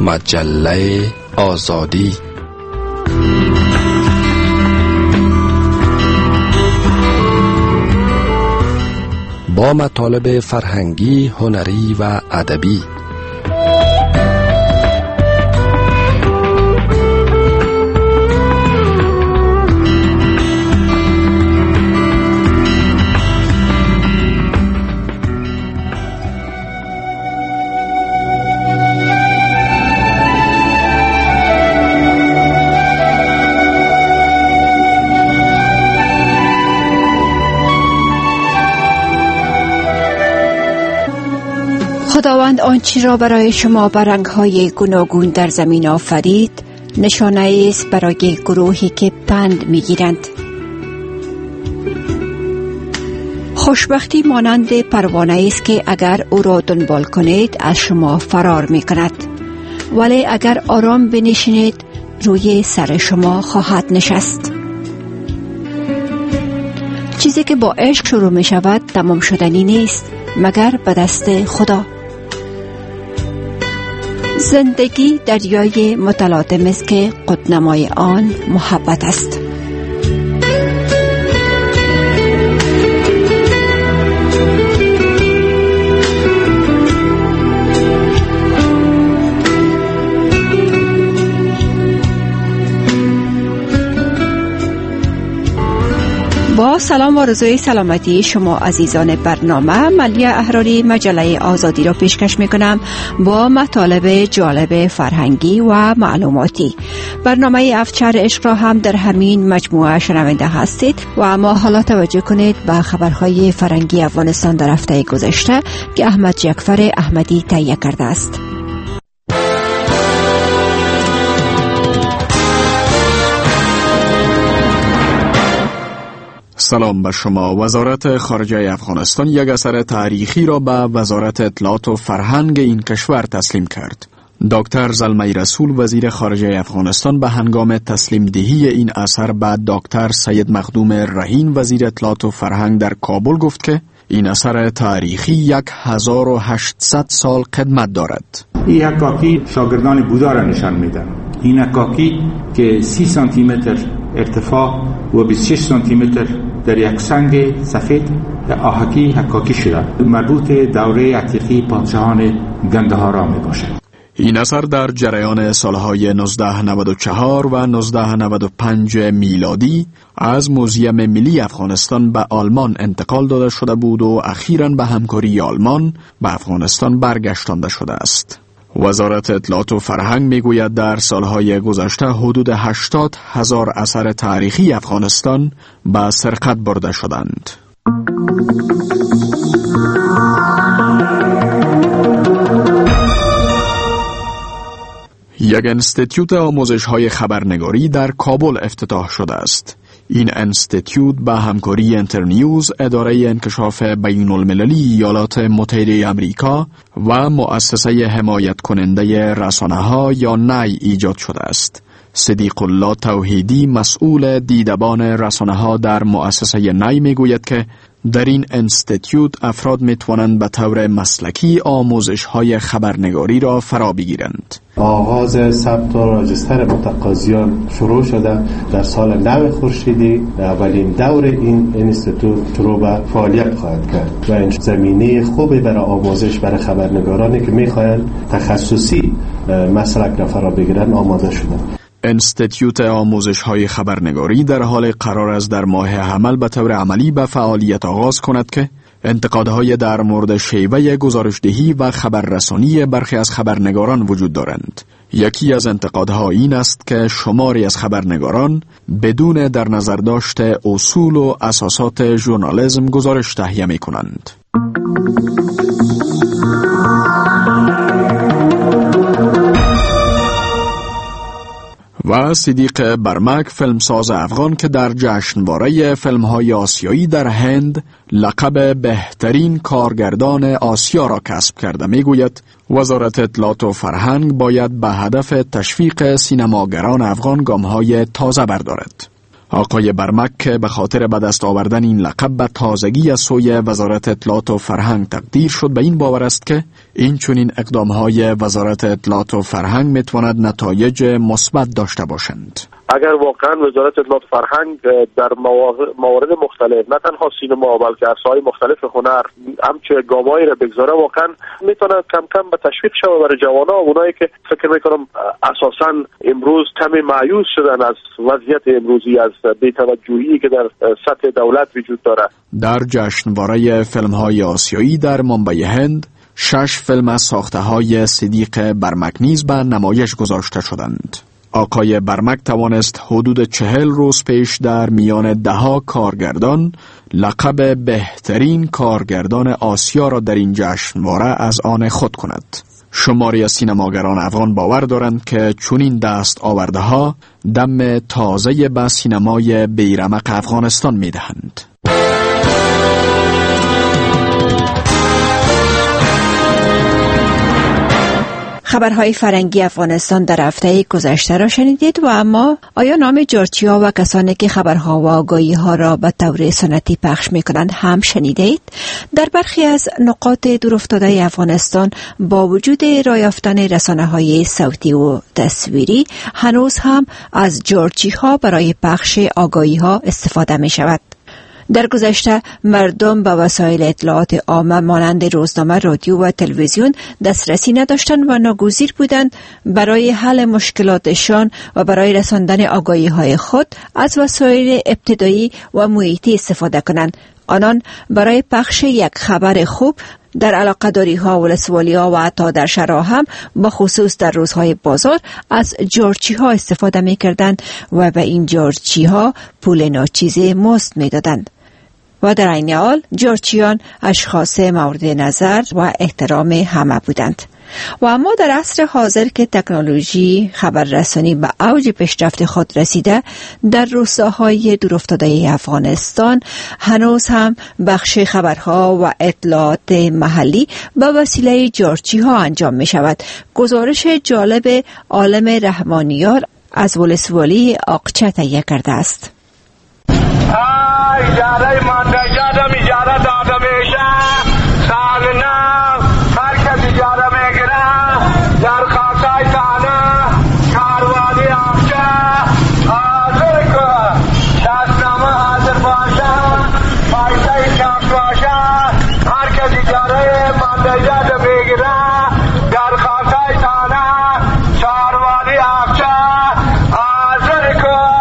مجله آزادی. با مطالب فرهنگی، هنری و ادبی. خداوند آنچه را برای شما به رنگ‌های گوناگون در زمین آفرید، نشانه است برای گروهی که پند می‌گیرند. خوشبختی مانند پروانه است که اگر او را دنبال کنید از شما فرار می‌کند، ولی اگر آرام بنشینید روی سر شما خواهد نشست. چیزی که با عشق شروع می‌شود تمام شدنی نیست مگر به دست خدا. زندگی دریای متلاطم است که قطب‌نمای آن محبت است. با سلام و آرزوی سلامتی شما عزیزان برنامه، ملیه احراری مجله آزادی را پیشکش میکنم با مطالب جالب فرهنگی و معلوماتی. برنامه افچر عشق را هم در همین مجموعه شنونده هستید و اما حالا توجه کنید به خبرهای فرهنگی افغانستان در هفته گذشته که احمد جعفر احمدی تهیه کرده است. سلام بر شما. وزارت خارجه افغانستان یک اثر تاریخی را به وزارت اطلاعات و فرهنگ این کشور تسلیم کرد. دکتر زلمه رسول وزیر خارجه افغانستان به هنگام تسلیم دهی این اثر به دکتر سید مخدوم رهین وزیر اطلاعات و فرهنگ در کابل گفت که این اثر تاریخی یک هزار و هشتصد سال قدمت دارد. این عکاکی شاگردان بودا را نشان می‌دهد. این عکاکی که سی سانتی متر ارتفاع و بیست و شش سانتی متر در یک سنگ سفید آهکی حکاکی شده، مربوط دوره عتیقی پادشاهان گندهارا می باشد. این اثر در جریان سالهای نوزده نود و چهار و نوزده نود و پنج میلادی از موزیم ملی افغانستان به آلمان انتقال داده شده بود و اخیراً به همکاری آلمان به افغانستان برگشتانده شده است. وزارت اطلاعات و فرهنگ میگوید در سالهای گذشته حدود هشتاد هزار اثر تاریخی افغانستان به سرقت برده شدند. یک انستیتیوت آموزش‌های خبرنگاری در کابل افتتاح شده است. این انستیتیوت به همکاری انترنیوز، اداره انکشاف بین المللی ایالات متحده آمریکا و مؤسسه حمایت کننده رسانه ها یا نی ایجاد شده است. صدیق الله توحیدی مسئول دیدبان رسانه ها در مؤسسه نی می گوید که در این انستیتیوت افراد می توانند به طور مسلکی آموزش های خبرنگاری را فرا بگیرند. آغاز ثبت و راجستر متقاضیان شروع شده. در سال نو خورشیدی اولین دور این انستیتوت شروع به فعالیت خواهد کرد و این زمینه خوبی برای آموزش برای خبرنگارانی که میخواهند تخصصی مسلک را فرا بگیرند آماده شده. انستیتیوت آموزش های خبرنگاری در حال قرار است در ماه حمل به طور عملی به فعالیت آغاز کند که انتقادهای در مورد شیوه گزارشدهی و خبررسانی برخی از خبرنگاران وجود دارند. یکی از انتقادها این است که شماری از خبرنگاران بدون در نظر داشت اصول و اساسات ژورنالیسم گزارش تهیه می کنند. و صدیق برمک فیلمساز افغان که در جشنواره فیلم‌های آسیایی در هند لقب بهترین کارگردان آسیا را کسب کرده میگوید وزارت اطلاعات و فرهنگ باید به هدف تشویق سینماگران افغان گام‌های تازه بردارد. آقای برمک که به خاطر به دست آوردن این لقب به تازگی از سوی وزارت اطلاعات و فرهنگ تقدیر شد، به این باور است که این چنین اقدام‌های وزارت اطلاعات و فرهنگ میتواند نتایج مثبت داشته باشند. اگر واقعا وزارت اطلاعات و فرهنگ در موارد مختلف نه تنها سینما بلکه عرصه‌های مختلف هنر همچه گامایی را بگذاره، واقعا میتونه کم کم به تشویق شود برای جوانان، اونایی که فکر میکنم اساسا امروز کمی مایوس شدن از وضعیت امروزی، از بی‌توجهی که در سطح دولت وجود داره. در جشنواره فیلم‌های آسیایی در منبع هند شش فیلم از ساخته‌های صدیق برمک نیز به نمایش گذاشته شدند. آقای برمک توانست حدود چهل روز پیش در میان دهها کارگردان لقب بهترین کارگردان آسیا را در این جشنواره از آن خود کند. شماری از سینماگران افغان باور دارند که چنین دست آورده ها دم تازه به سینمای بیرمق افغانستان می دهند. خبرهای فرنگی افغانستان در هفته گذشته را شنیدید و اما آیا نام جورجیا و کسانی که خبرها و آگاهی ها را به طور سنتی پخش می کنند هم شنیدید؟ در برخی از نقاط دورافتاده افغانستان با وجود راه یافتن رسانه های صوتی و تصویری هنوز هم از جورجی ها برای پخش آگاهی ها استفاده می شود. در گذشته مردم به وسایل اطلاعات عامه مانند روزنامه، رادیو و تلویزیون دسترسی نداشتند و ناگزیر بودند برای حل مشکلاتشان و برای رساندن آگاهی‌های خود از وسایل ابتدایی و محیطی استفاده کنند. آنان برای پخش یک خبر خوب در علاقه‌داری ها، ولسوالی ها و حتی در شهرها هم با خصوص در روزهای بازار از جورجی ها استفاده می کردند و به این جورجی ها پول ناچیز مزد می دادند. و در این حال جورجیان اشخاص مورد نظر و احترام همه بودند. و اما در عصر حاضر که تکنولوژی خبررسانی به اوج پیشرفت خود رسیده، در روستاهای دورافتاده افغانستان هنوز هم بخش خبرها و اطلاعات محلی به وسیله جورجی ها انجام می شود. گزارش جالب عالم رحمانیار از ولسوالی آقچه تهیه کرده است. اجاره منتجات اجاره داده میشه، سال نو هر کس اجاره میگیره در خاکای تانه کاروانی آبچه حاضر کن، دستنامه حاضر باشه، پایسه کم باشه، هر کس اجاره منتجات میگیره در خاکای تانه کاروانی آبچه حاضر کن.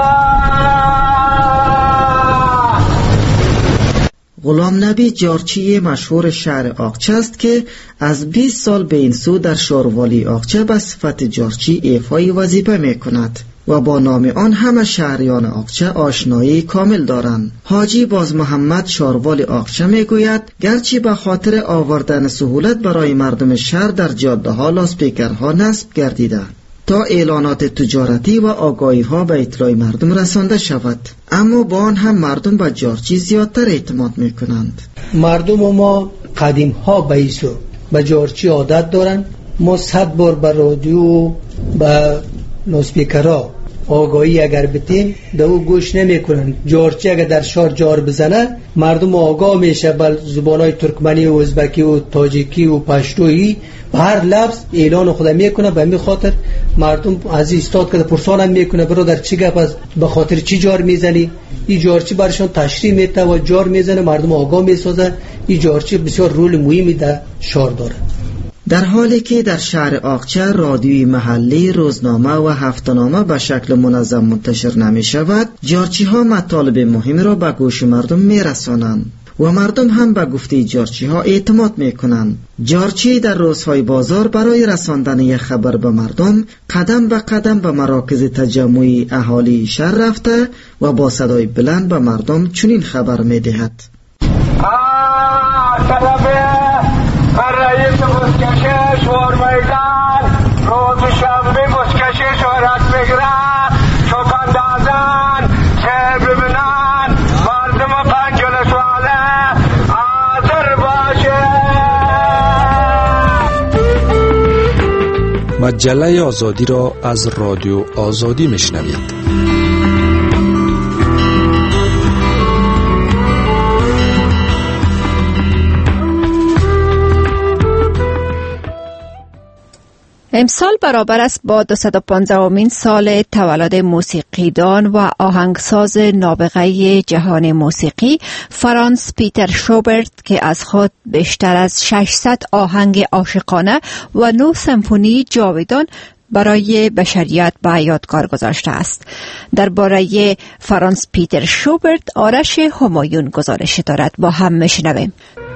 غلام نبی جارچی مشهور شهر آقچه است که از بیست سال به این سو در شاروالی آقچه به صفت جارچی ایفای وظیفه می کند و با نام آن همه شهریان آقچه آشنایی کامل دارند. حاجی باز محمد شاروال آقچه می گوید گرچه به خاطر آوردن سهولت برای مردم شهر در جاده ها لاسپیکرها نصب گردیده تا اعلانات تجارتی و آگاهی ها به اطلاع مردم رسانده شود، اما با آن هم مردم به جارچی زیادتر اعتماد می کنند. مردم ما قدیم ها به ایسو به جارچی عادت دارند. ما صد بار به رادیو به لاسپیکرها آگاهی اگر بتیم دو گوش نمی کنند. جارچی اگر در شهر جار بزنه مردم آگاه میشه به زبانهای ترکمنی و ازبکی و تاجیکی و پشتویی، به هر لفظ اعلان خود میکنه. به می خاطر مردم از استاد که پرسان هم میکنه برادر چی گپ است، به خاطر چی جار میزنی؟ این جارچی برشان تشریح میده و جار میزنه، مردم آگاه میسازه. این جارچی بسیار رول مهمی در شهر داره. در حالی که در شهر آقچه رادیوی محلی، روزنامه و هفته‌نامه به شکل منظم منتشر نمی شود، جارچی ها مطالب مهم را به گوش مردم می رسانند و مردم هم به گفته جارچی ها اعتماد می کنند. جارچی در روزهای بازار برای رساندن یک خبر به مردم قدم به قدم به مراکز تجمعی اهالی شهر رفته و با صدای بلند به مردم چنین خبر می دهد. رئیس بسکشی شور میدان روز شنبه بسکشی شهرت میگیره، چوکان دازن چه ببینن مردم پنجل سواله حاضر باشه. مجله آزادی را از رادیو آزادی میشنوید. امسال برابر است با دویست و پانزدهمین سال تولد موسیقیدان و آهنگساز نابغه جهان موسیقی فرانس پیتر شوبرت که از خود بیشتر از ششصد آهنگ عاشقانه و نه سمفونی جاودان برای بشریت به یادگار گذاشته است. درباره فرانس پیتر شوبرت آرش همایون گزارش دارد، با هم میشنویم.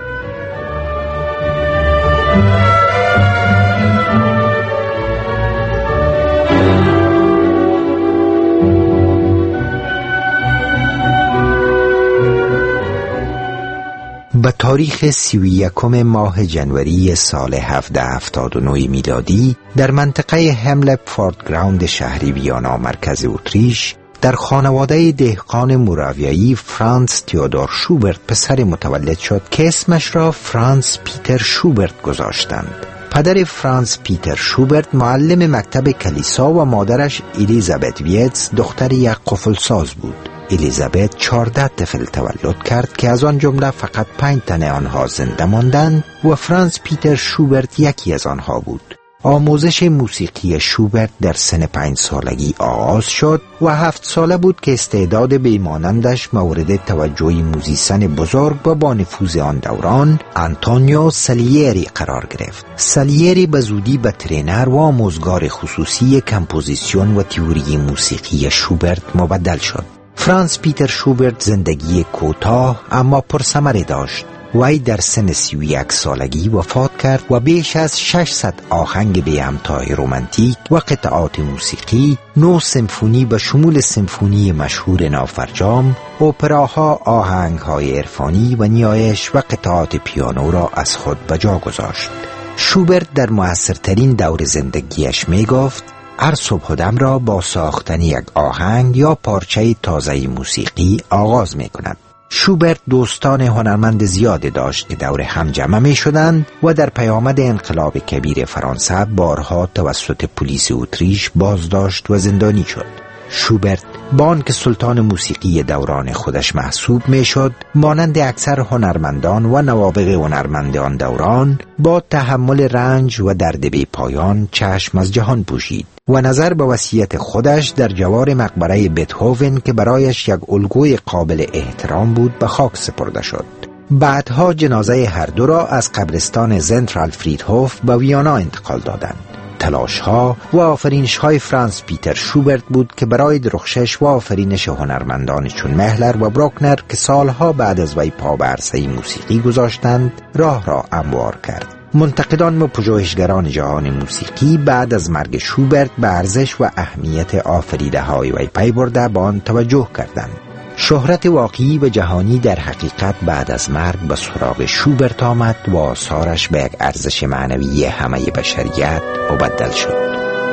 به تاریخ سی و یکم ماه جنوری سال هفتصد و هفتاد و نه میلادی در منطقه هملپ فورتگراوند شهری ویانا مرکز اتریش در خانواده دهقان موراویایی فرانس تئودور شوبرت پسر متولد شد که اسمش را فرانس پیتر شوبرت گذاشتند. پدر فرانس پیتر شوبرت معلم مکتب کلیسا و مادرش الیزابت ویتز دختر یک قفلساز بود. الیزابت چهارده طفل تولد کرد که از آن جمله فقط پنج تن آنها زنده ماندند و فرانس پیتر شوبرت یکی از آنها بود. آموزش موسیقی شوبرت در سن پنج سالگی آغاز شد و هفت ساله بود که استعداد بیمانندش مورد توجه موزیسین بزرگ و با نفوذ آن دوران آنتونیو سالیری قرار گرفت. سالیری به زودی به ترینر و آموزگار خصوصی کمپوزیسیون و تئوری موسیقی شوبرت مبدل شد. فرانس پیتر شوبرت زندگی کوتاه اما پرثمره داشت. وی در سن سی و یک سالگی وفات کرد و بیش از ششصد آهنگ به همتای رومانتیک و قطعات موسیقی، نه سمفونی به شمول سمفونی مشهور نافرجام، اپراها، آهنگ‌های عرفانی و نیایش و قطعات پیانو را از خود به جا گذاشت. شوبرت در موثرترین دور زندگیش می گفت: هر صبح دم را با ساختن یک آهنگ یا پارچه تازه موسیقی آغاز می کند. شوبرت دوستان هنرمند زیادی داشت که دور هم جمع می شدند و در پیامد انقلاب کبیر فرانسه بارها توسط پلیس اتریش بازداشت و زندانی شد. شوبرت با آنکه سلطان موسیقی دوران خودش محسوب می شد، مانند اکثر هنرمندان و نوابغ هنرمند آن دوران با تحمل رنج و درد بی پایان چشم از جهان پوشید و نظر به وصیت خودش در جوار مقبره بتهوون که برایش یک الگوی قابل احترام بود به خاک سپرده شد. بعدها جنازه هر دو را از قبرستان زنترال فریدهوف به ویانا انتقال دادند. تلاش ها و آفرینش های فرانس پیتر شوبرت بود که برای درخشش و آفرینش هنرمندان چون مهلر و بروکنر که سالها بعد از وی پا به عرصه موسیقی گذاشتند راه را هموار کرد. منتقدان و پژوهشگران جهان موسیقی بعد از مرگ شوبرت به ارزش و اهمیت آفریده های وی پی برده به آن توجه کردند. شهرت واقعی و جهانی در حقیقت بعد از مرگ به سراغ شوبرت آمد و آثارش به یک ارزش معنوی همه بشریت مبدل شد.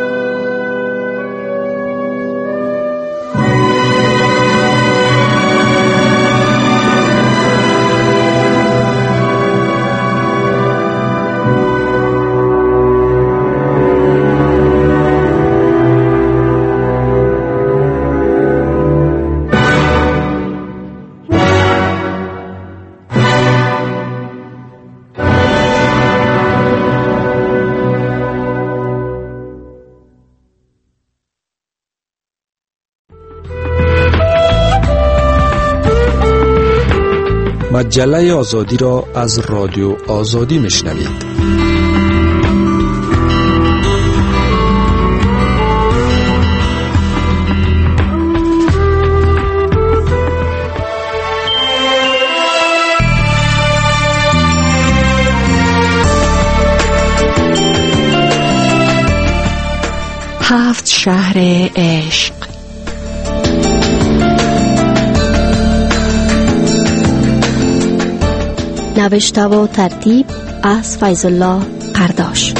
مجله آزادی را از رادیو آزادی میشنوید. هفت شهر عشق. نوشته و ترتیب از فیض الله قرداش.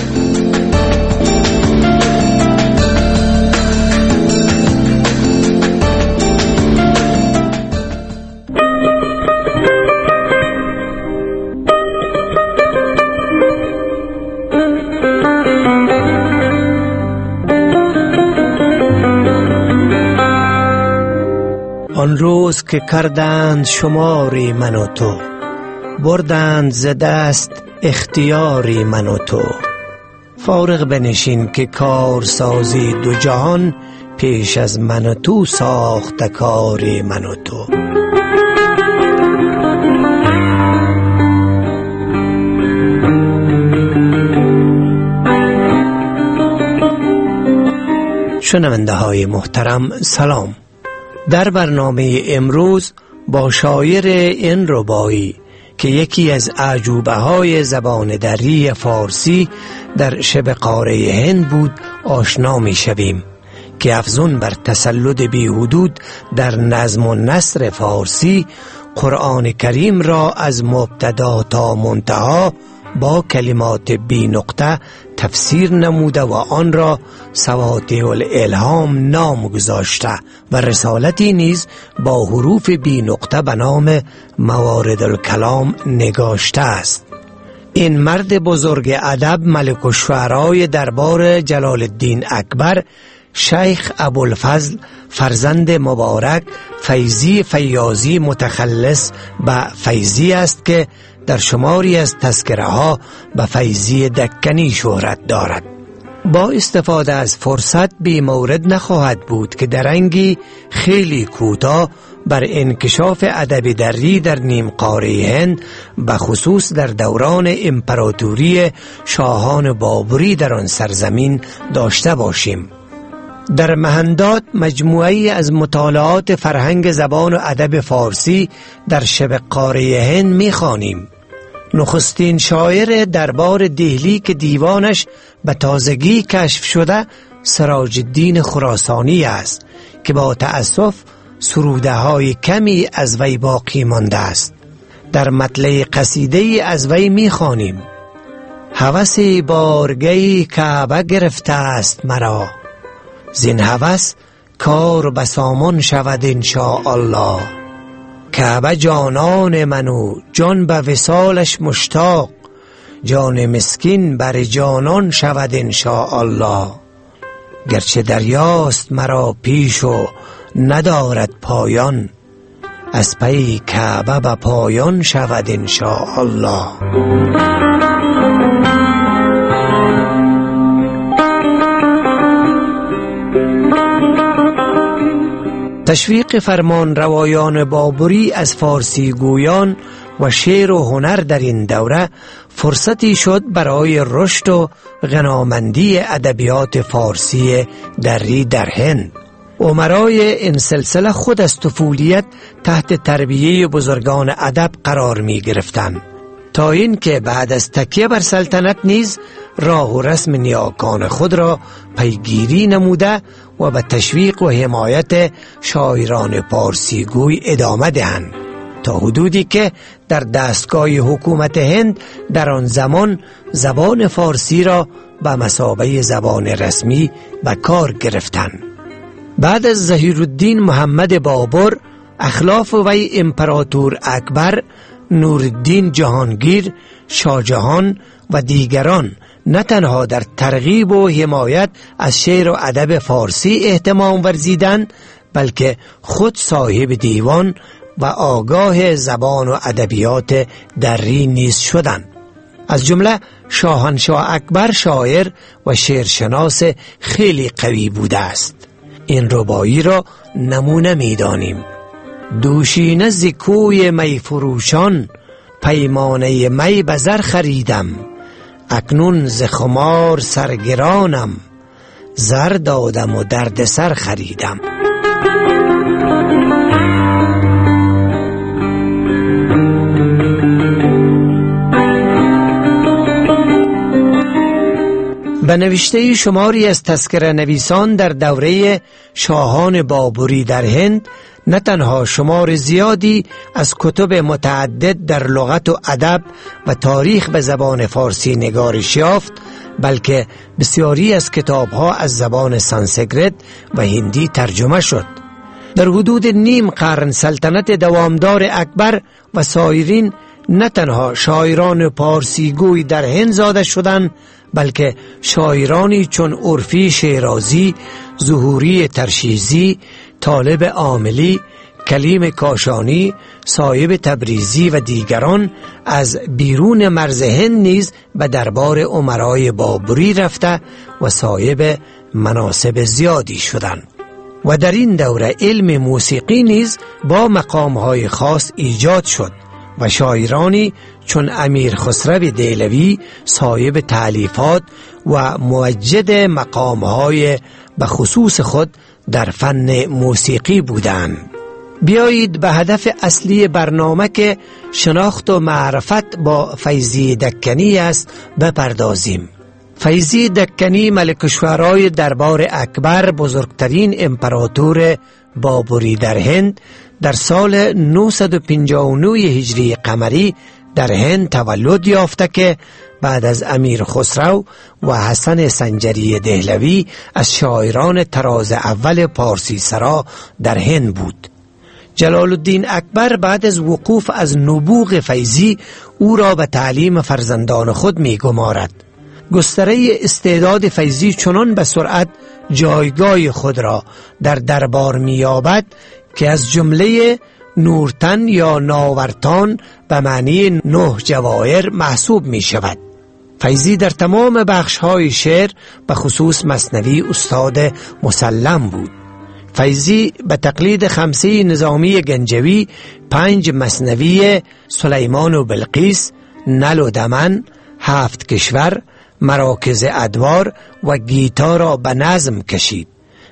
آن روز که کردند شماری من و تو، بردند ز دست اختیاری من و تو. فارغ بنشین که کار سازی دو جهان، پیش از من و تو ساخت کار من و تو. شنونده های محترم سلام. در برنامه امروز با شاعر این رباعی که یکی از اعجوبه های زبان دری فارسی در شب قاره هند بود آشنا می شویم که افزون بر تسلط بی حدود در نظم و نثر فارسی قرآن کریم را از مبتدا تا منتها با کلمات بی نقطه تفسیر نموده و آن را سواطع الالهام نام گذاشته و رسالتی نیز با حروف بی نقطه به نام موارد الکلام نگاشته است. این مرد بزرگ ادب ملک الشعرای دربار جلال الدین اکبر شیخ ابوالفضل فرزند مبارک فیضی فیاضی متخلص به فیضی است که در شماری از تذکره ها به فیضی دکنی شهرت دارد. با استفاده از فرصت بی مورد نخواهد بود که درنگی خیلی کوتاه بر انکشاف ادب دری در نیم قاره هند به خصوص در دوران امپراتوری شاهان بابری در آن سرزمین داشته باشیم. در مهنداد مجموعی از مطالعات فرهنگ زبان و ادب فارسی در شبه قاره هند می‌خوانیم. نخستین شاعر دربار دهلی که دیوانش به تازگی کشف شده سراج الدین خراسانی است که با تأسف سروده های کمی از وی باقی مانده است. در مطلع قصیده از وی می‌خوانیم: هوس بارگی کعبه گرفته است مرا، زین هوس کار بسامان شود انشاءالله. کعبه جانان منو جان به وصالش مشتاق، جان مسکین بر جانان شود انشاءالله. گرچه دریاست مرا پیش و ندارد پایان، از پی کعبه به پایان شود انشاءالله. تشویق فرمان روایان بابری از فارسی گویان و شعر و هنر در این دوره فرصتی شد برای رشد و غنامندی ادبیات فارسی دری در هند. امرای این سلسله خود از طفولیت تحت تربیه بزرگان ادب قرار می گرفتند تا این که بعد از تکیه بر سلطنت نیز راه و رسم نیاکان خود را پیگیری نموده و به تشویق و حمایت شاعران پارسی گوی ادامه دهند تا حدودی که در دستگاه حکومت هند در آن زمان زبان فارسی را به مثابه زبان رسمی به کار گرفتند. بعد از ظهیرالدین محمد بابر اخلاف وی امپراتور اکبر، نورالدین جهانگیر، شاهجهان و دیگران نه تنها در ترغیب و حمایت از شعر و ادب فارسی اهتمام ورزیدند بلکه خود صاحب دیوان و آگاه زبان و ادبیات دری نیز شدند. از جمله شاهنشاه اکبر شاعر و شعرشناس خیلی قوی بوده است. این رباعی را نمونه می دانیم: دوشینه ز کوی می فروشان، پیمانه می به زر خریدم. اکنون ز خمار سرگرانم، زر دادم و درد سر خریدم. به نوشته شماری از تذکره نویسان در دوره شاهان بابری در هند نه تنها شمار زیادی از کتب متعدد در لغت و ادب و تاریخ به زبان فارسی نگارش یافت بلکه بسیاری از کتابها از زبان سانسکریت و هندی ترجمه شد. در حدود نیم قرن سلطنت دوامدار اکبر و سایرین نه تنها شاعران پارسی گوی در هند زاده شدند بلکه شاعرانی چون عرفی شیرازی، ظهوری ترشیزی، طالب عاملی، کلیم کاشانی، صاحب تبریزی و دیگران از بیرون مرز هند نیز به دربار امرای بابری رفته و صاحب مناصب زیادی شدند. و در این دوره علم موسیقی نیز با مقامهای خاص ایجاد شد و شاعرانی چون امیر خسرو دهلوی صاحب تألیفات و موجد مقامهای به خصوص خود در فن موسیقی بودند. بیایید به هدف اصلی برنامه که شناخت و معرفت با فیضی دکنی است بپردازیم. فیضی دکنی ملک شعرای دربار اکبر، بزرگترین امپراتور بابری در هند، در سال نهصد و پنجاه و نه هجری قمری در هند تولد یافته که بعد از امیر خسرو و حسن سنجری دهلوی از شاعران طراز اول پارسی سرا در هند بود. جلال الدین اکبر بعد از وقوف از نبوغ فیضی او را به تعلیم فرزندان خود می گمارد. گستره استعداد فیضی چنان به سرعت جایگاه خود را در دربار می یابد که از جمله نورتن یا ناورتان به معنی نه جواهر محسوب می شود. فیضی در تمام بخش‌های شعر به خصوص مثنوی استاد مسلم بود. فیضی به تقلید خمسه نظامی گنجوی، پنج مثنوی سلیمان و بلقیس، نل و دمن، هفت کشور، مراکز ادوار و گیتا را به نظم کشید.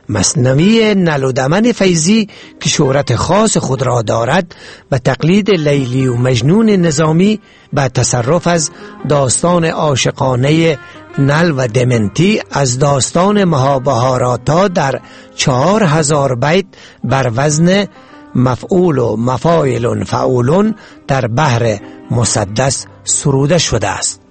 مثنوی نل و دمن فیضی که شهرت خاص خود را دارد به تقلید لیلی و مجنون نظامی به تصرف از داستان عاشقانه نل و دمنتی از داستان مهابهاراتا در چهار هزار بیت بر وزن مفعول و مفاعل فعولون در بحر مسدس سروده شده است.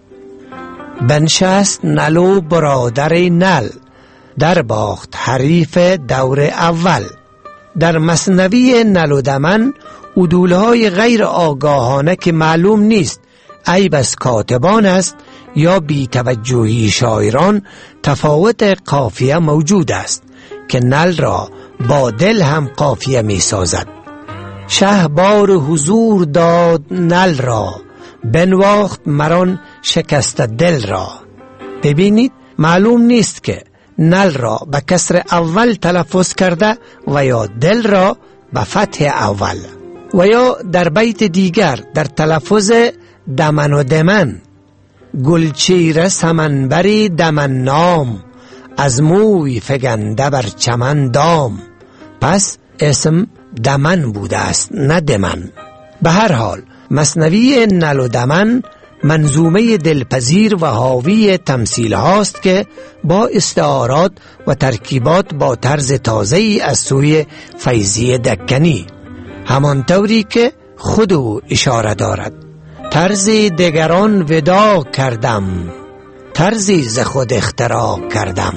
بنشست نلو برادر نل، در باخت حریف دور اول. در مثنوی نل و دمن عدولهای غیر آگاهانه که معلوم نیست عیب از کاتبان است یا بی‌توجهی شاعران تفاوت قافیه موجود است که نل را با دل هم قافیه می سازد. شه بار حضور داد نل را، بنواخت مران شکست دل را. ببینید معلوم نیست که نل را به کسر اول تلفظ کرده و یا دل را به فتح اول. و یا در بیت دیگر در تلفظ دمن و دمن، گلچیر سمنبری دمن نام، از موی فگنده بر چمن دام. پس اسم دمن بوده است نه دمن. به هر حال مثنوی نل و دمن منظومه دلپذیر و حاوی تمثیل هاست که با استعارات و ترکیبات با طرز تازه‌ای از سوی فیضی دکنی، همانطوری که خود او اشاره دارد. طرز دگران ودا کردم، طرزی ز خود اختراع کردم.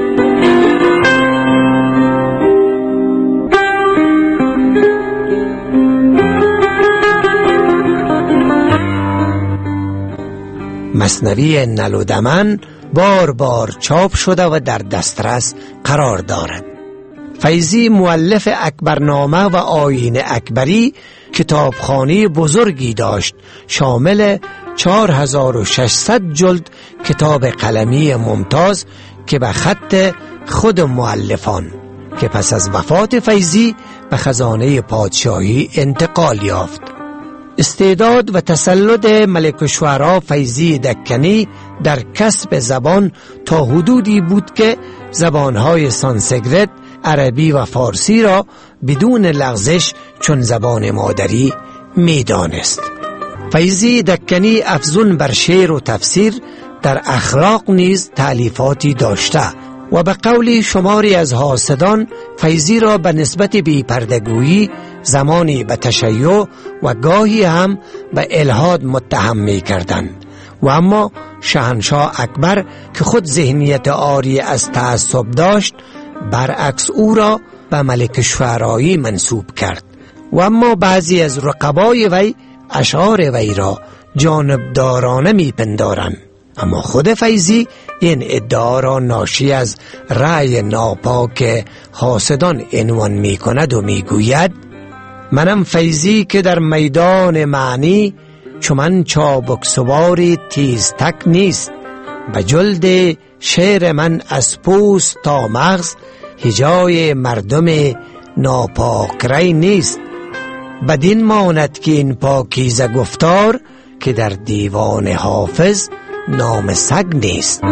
مثنوی نل و دمن بار بار چاپ شده و در دسترس قرار دارد. فیضی مؤلف اکبرنامه و آیین اکبری کتابخانه بزرگی داشت شامل چهار هزار و ششصد جلد کتاب قلمی ممتاز که به خط خود مؤلفان که پس از وفات فیضی به خزانه پادشاهی انتقال یافت. استعداد و تسلط ملک شعرا فیضی دکنی در کسب زبان تا حدودی بود که زبانهای سانسکریت، عربی و فارسی را بدون لغزش چون زبان مادری می دانست. فیضی دکنی افزون بر شعر و تفسیر در اخلاق نیز تألیفاتی داشته و به قول شماری از حاسدان فیضی را به نسبت بی پردگویی زمانی به تشیع و گاهی هم به الحاد متهم می کردند. و اما شاهنشاه اکبر که خود ذهنیت عاری از تعصب داشت برعکس او را به ملک شعرایی منسوب کرد. و اما بعضی از رقبای وی اشعار وی را جانبدارانه می پندارند. اما خود فیضی این ادعا را ناشی از رأی ناپاک حاسدان عنوان می کند و می گوید منم فیضی که در میدان معنی چو من چابک سواری تیز تک نیست. به جلد شعر من از پوست تا مغز هجای مردم ناپاک ری نیست. بدین ماند که این پاکیزه گفتار که در دیوان حافظ نام سگ نیست.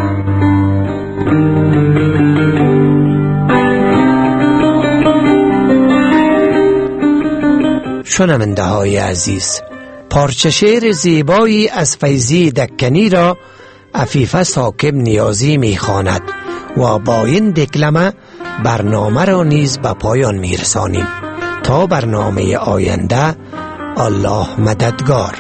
شنونده های عزیز، پارچه شعر زیبایی از فیضی دکنی را عفیفه ساکب نیازی می خواند و با این دکلمه برنامه را نیز به پایان می رسانیم. تا برنامه آینده، الله مددگار.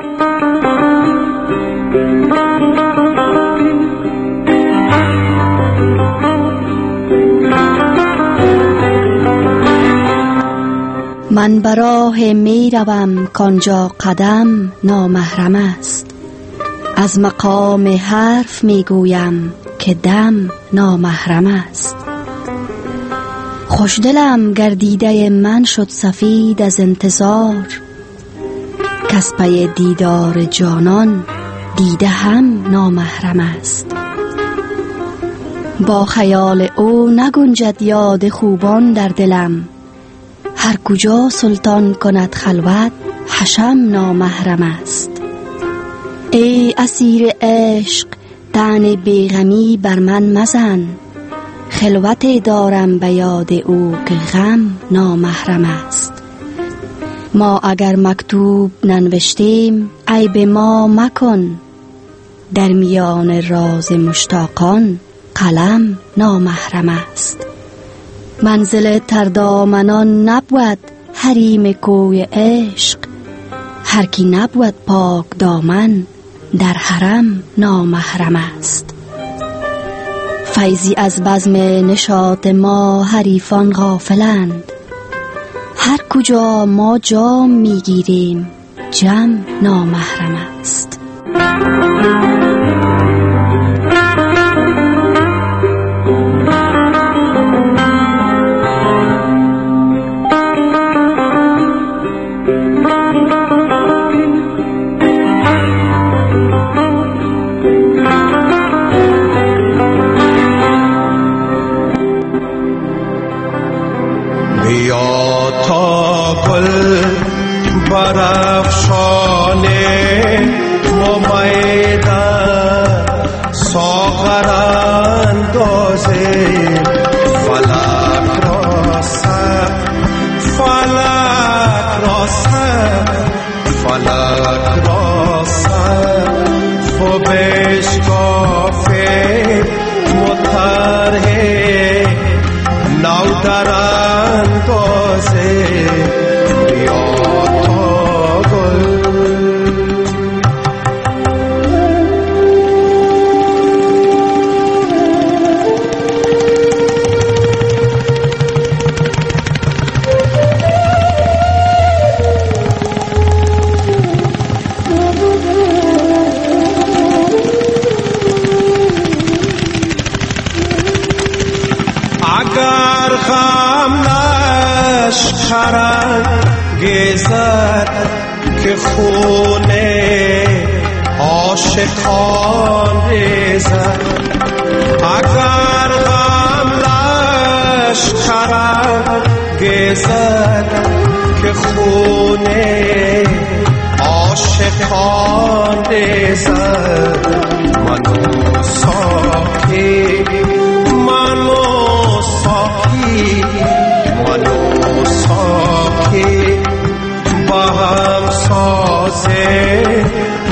من براه می روم کانجا قدم نامحرم است. از مقام حرف می گویم که دم نامحرم است. خوشدلم گردیده من شد سفید از انتظار. کس پی دیدار جانان دیده هم نامحرم است. با خیال او نگنجد یاد خوبان در دلم. هر کجا سلطان کند خلوت حشم نامحرم است. ای اسیر عشق طعن بیغمی بر من مزن. خلوت دارم به یاد او که غم نامحرم است. ما اگر مکتوب ننوشتیم عیب ما مکن. در میان راز مشتاقان قلم نامحرم است. منزل تردامنان نبود حریم کوی عشق. هر کی نبود پاک دامن در حرم نامحرم است. فیضی از بزم نشاط ما حریفان غافلند. هر کجا ما جام میگیریم جم نامحرم است. که خونه عاشقان ریزد. اگر غم لشکرم گزد که خونه عاشقان ریزد. منو ساکی منو ساکی منو ساکی با هم سازه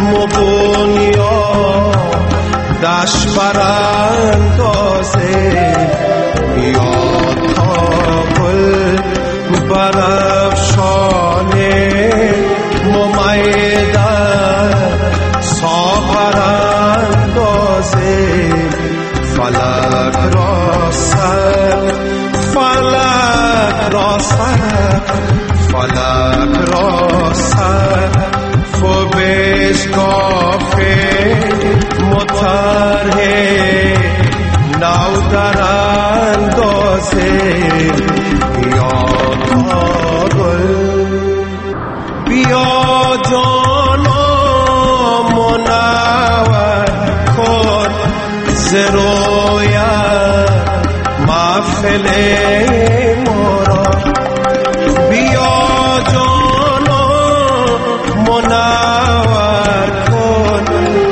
مبونیا دشت براندازه. بیا تا گل برافشانه ممیدن ساغر اندازه. فلک را سر فلک را سر فلک را سر خوبش کافه متره نو در اندازه. یا تا گل زرویت محفل مرا بیا جانا منور کن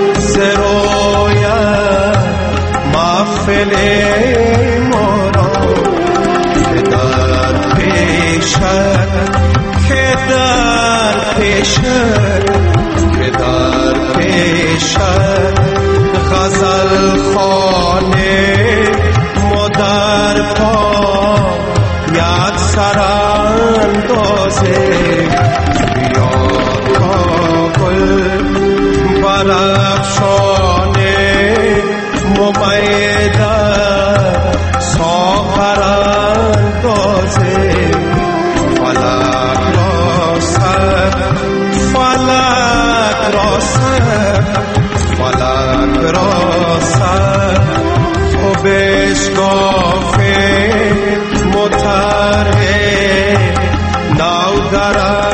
زرویت محفل مرا که در پیشت که در پیشت که در پیشت غزل خانه مدر پا یک سراندازه بیا کاغل برافشانه ممیدن ساغراندازه فلک را سر فلک را سر فلک را سر و بشکافه متره نو درد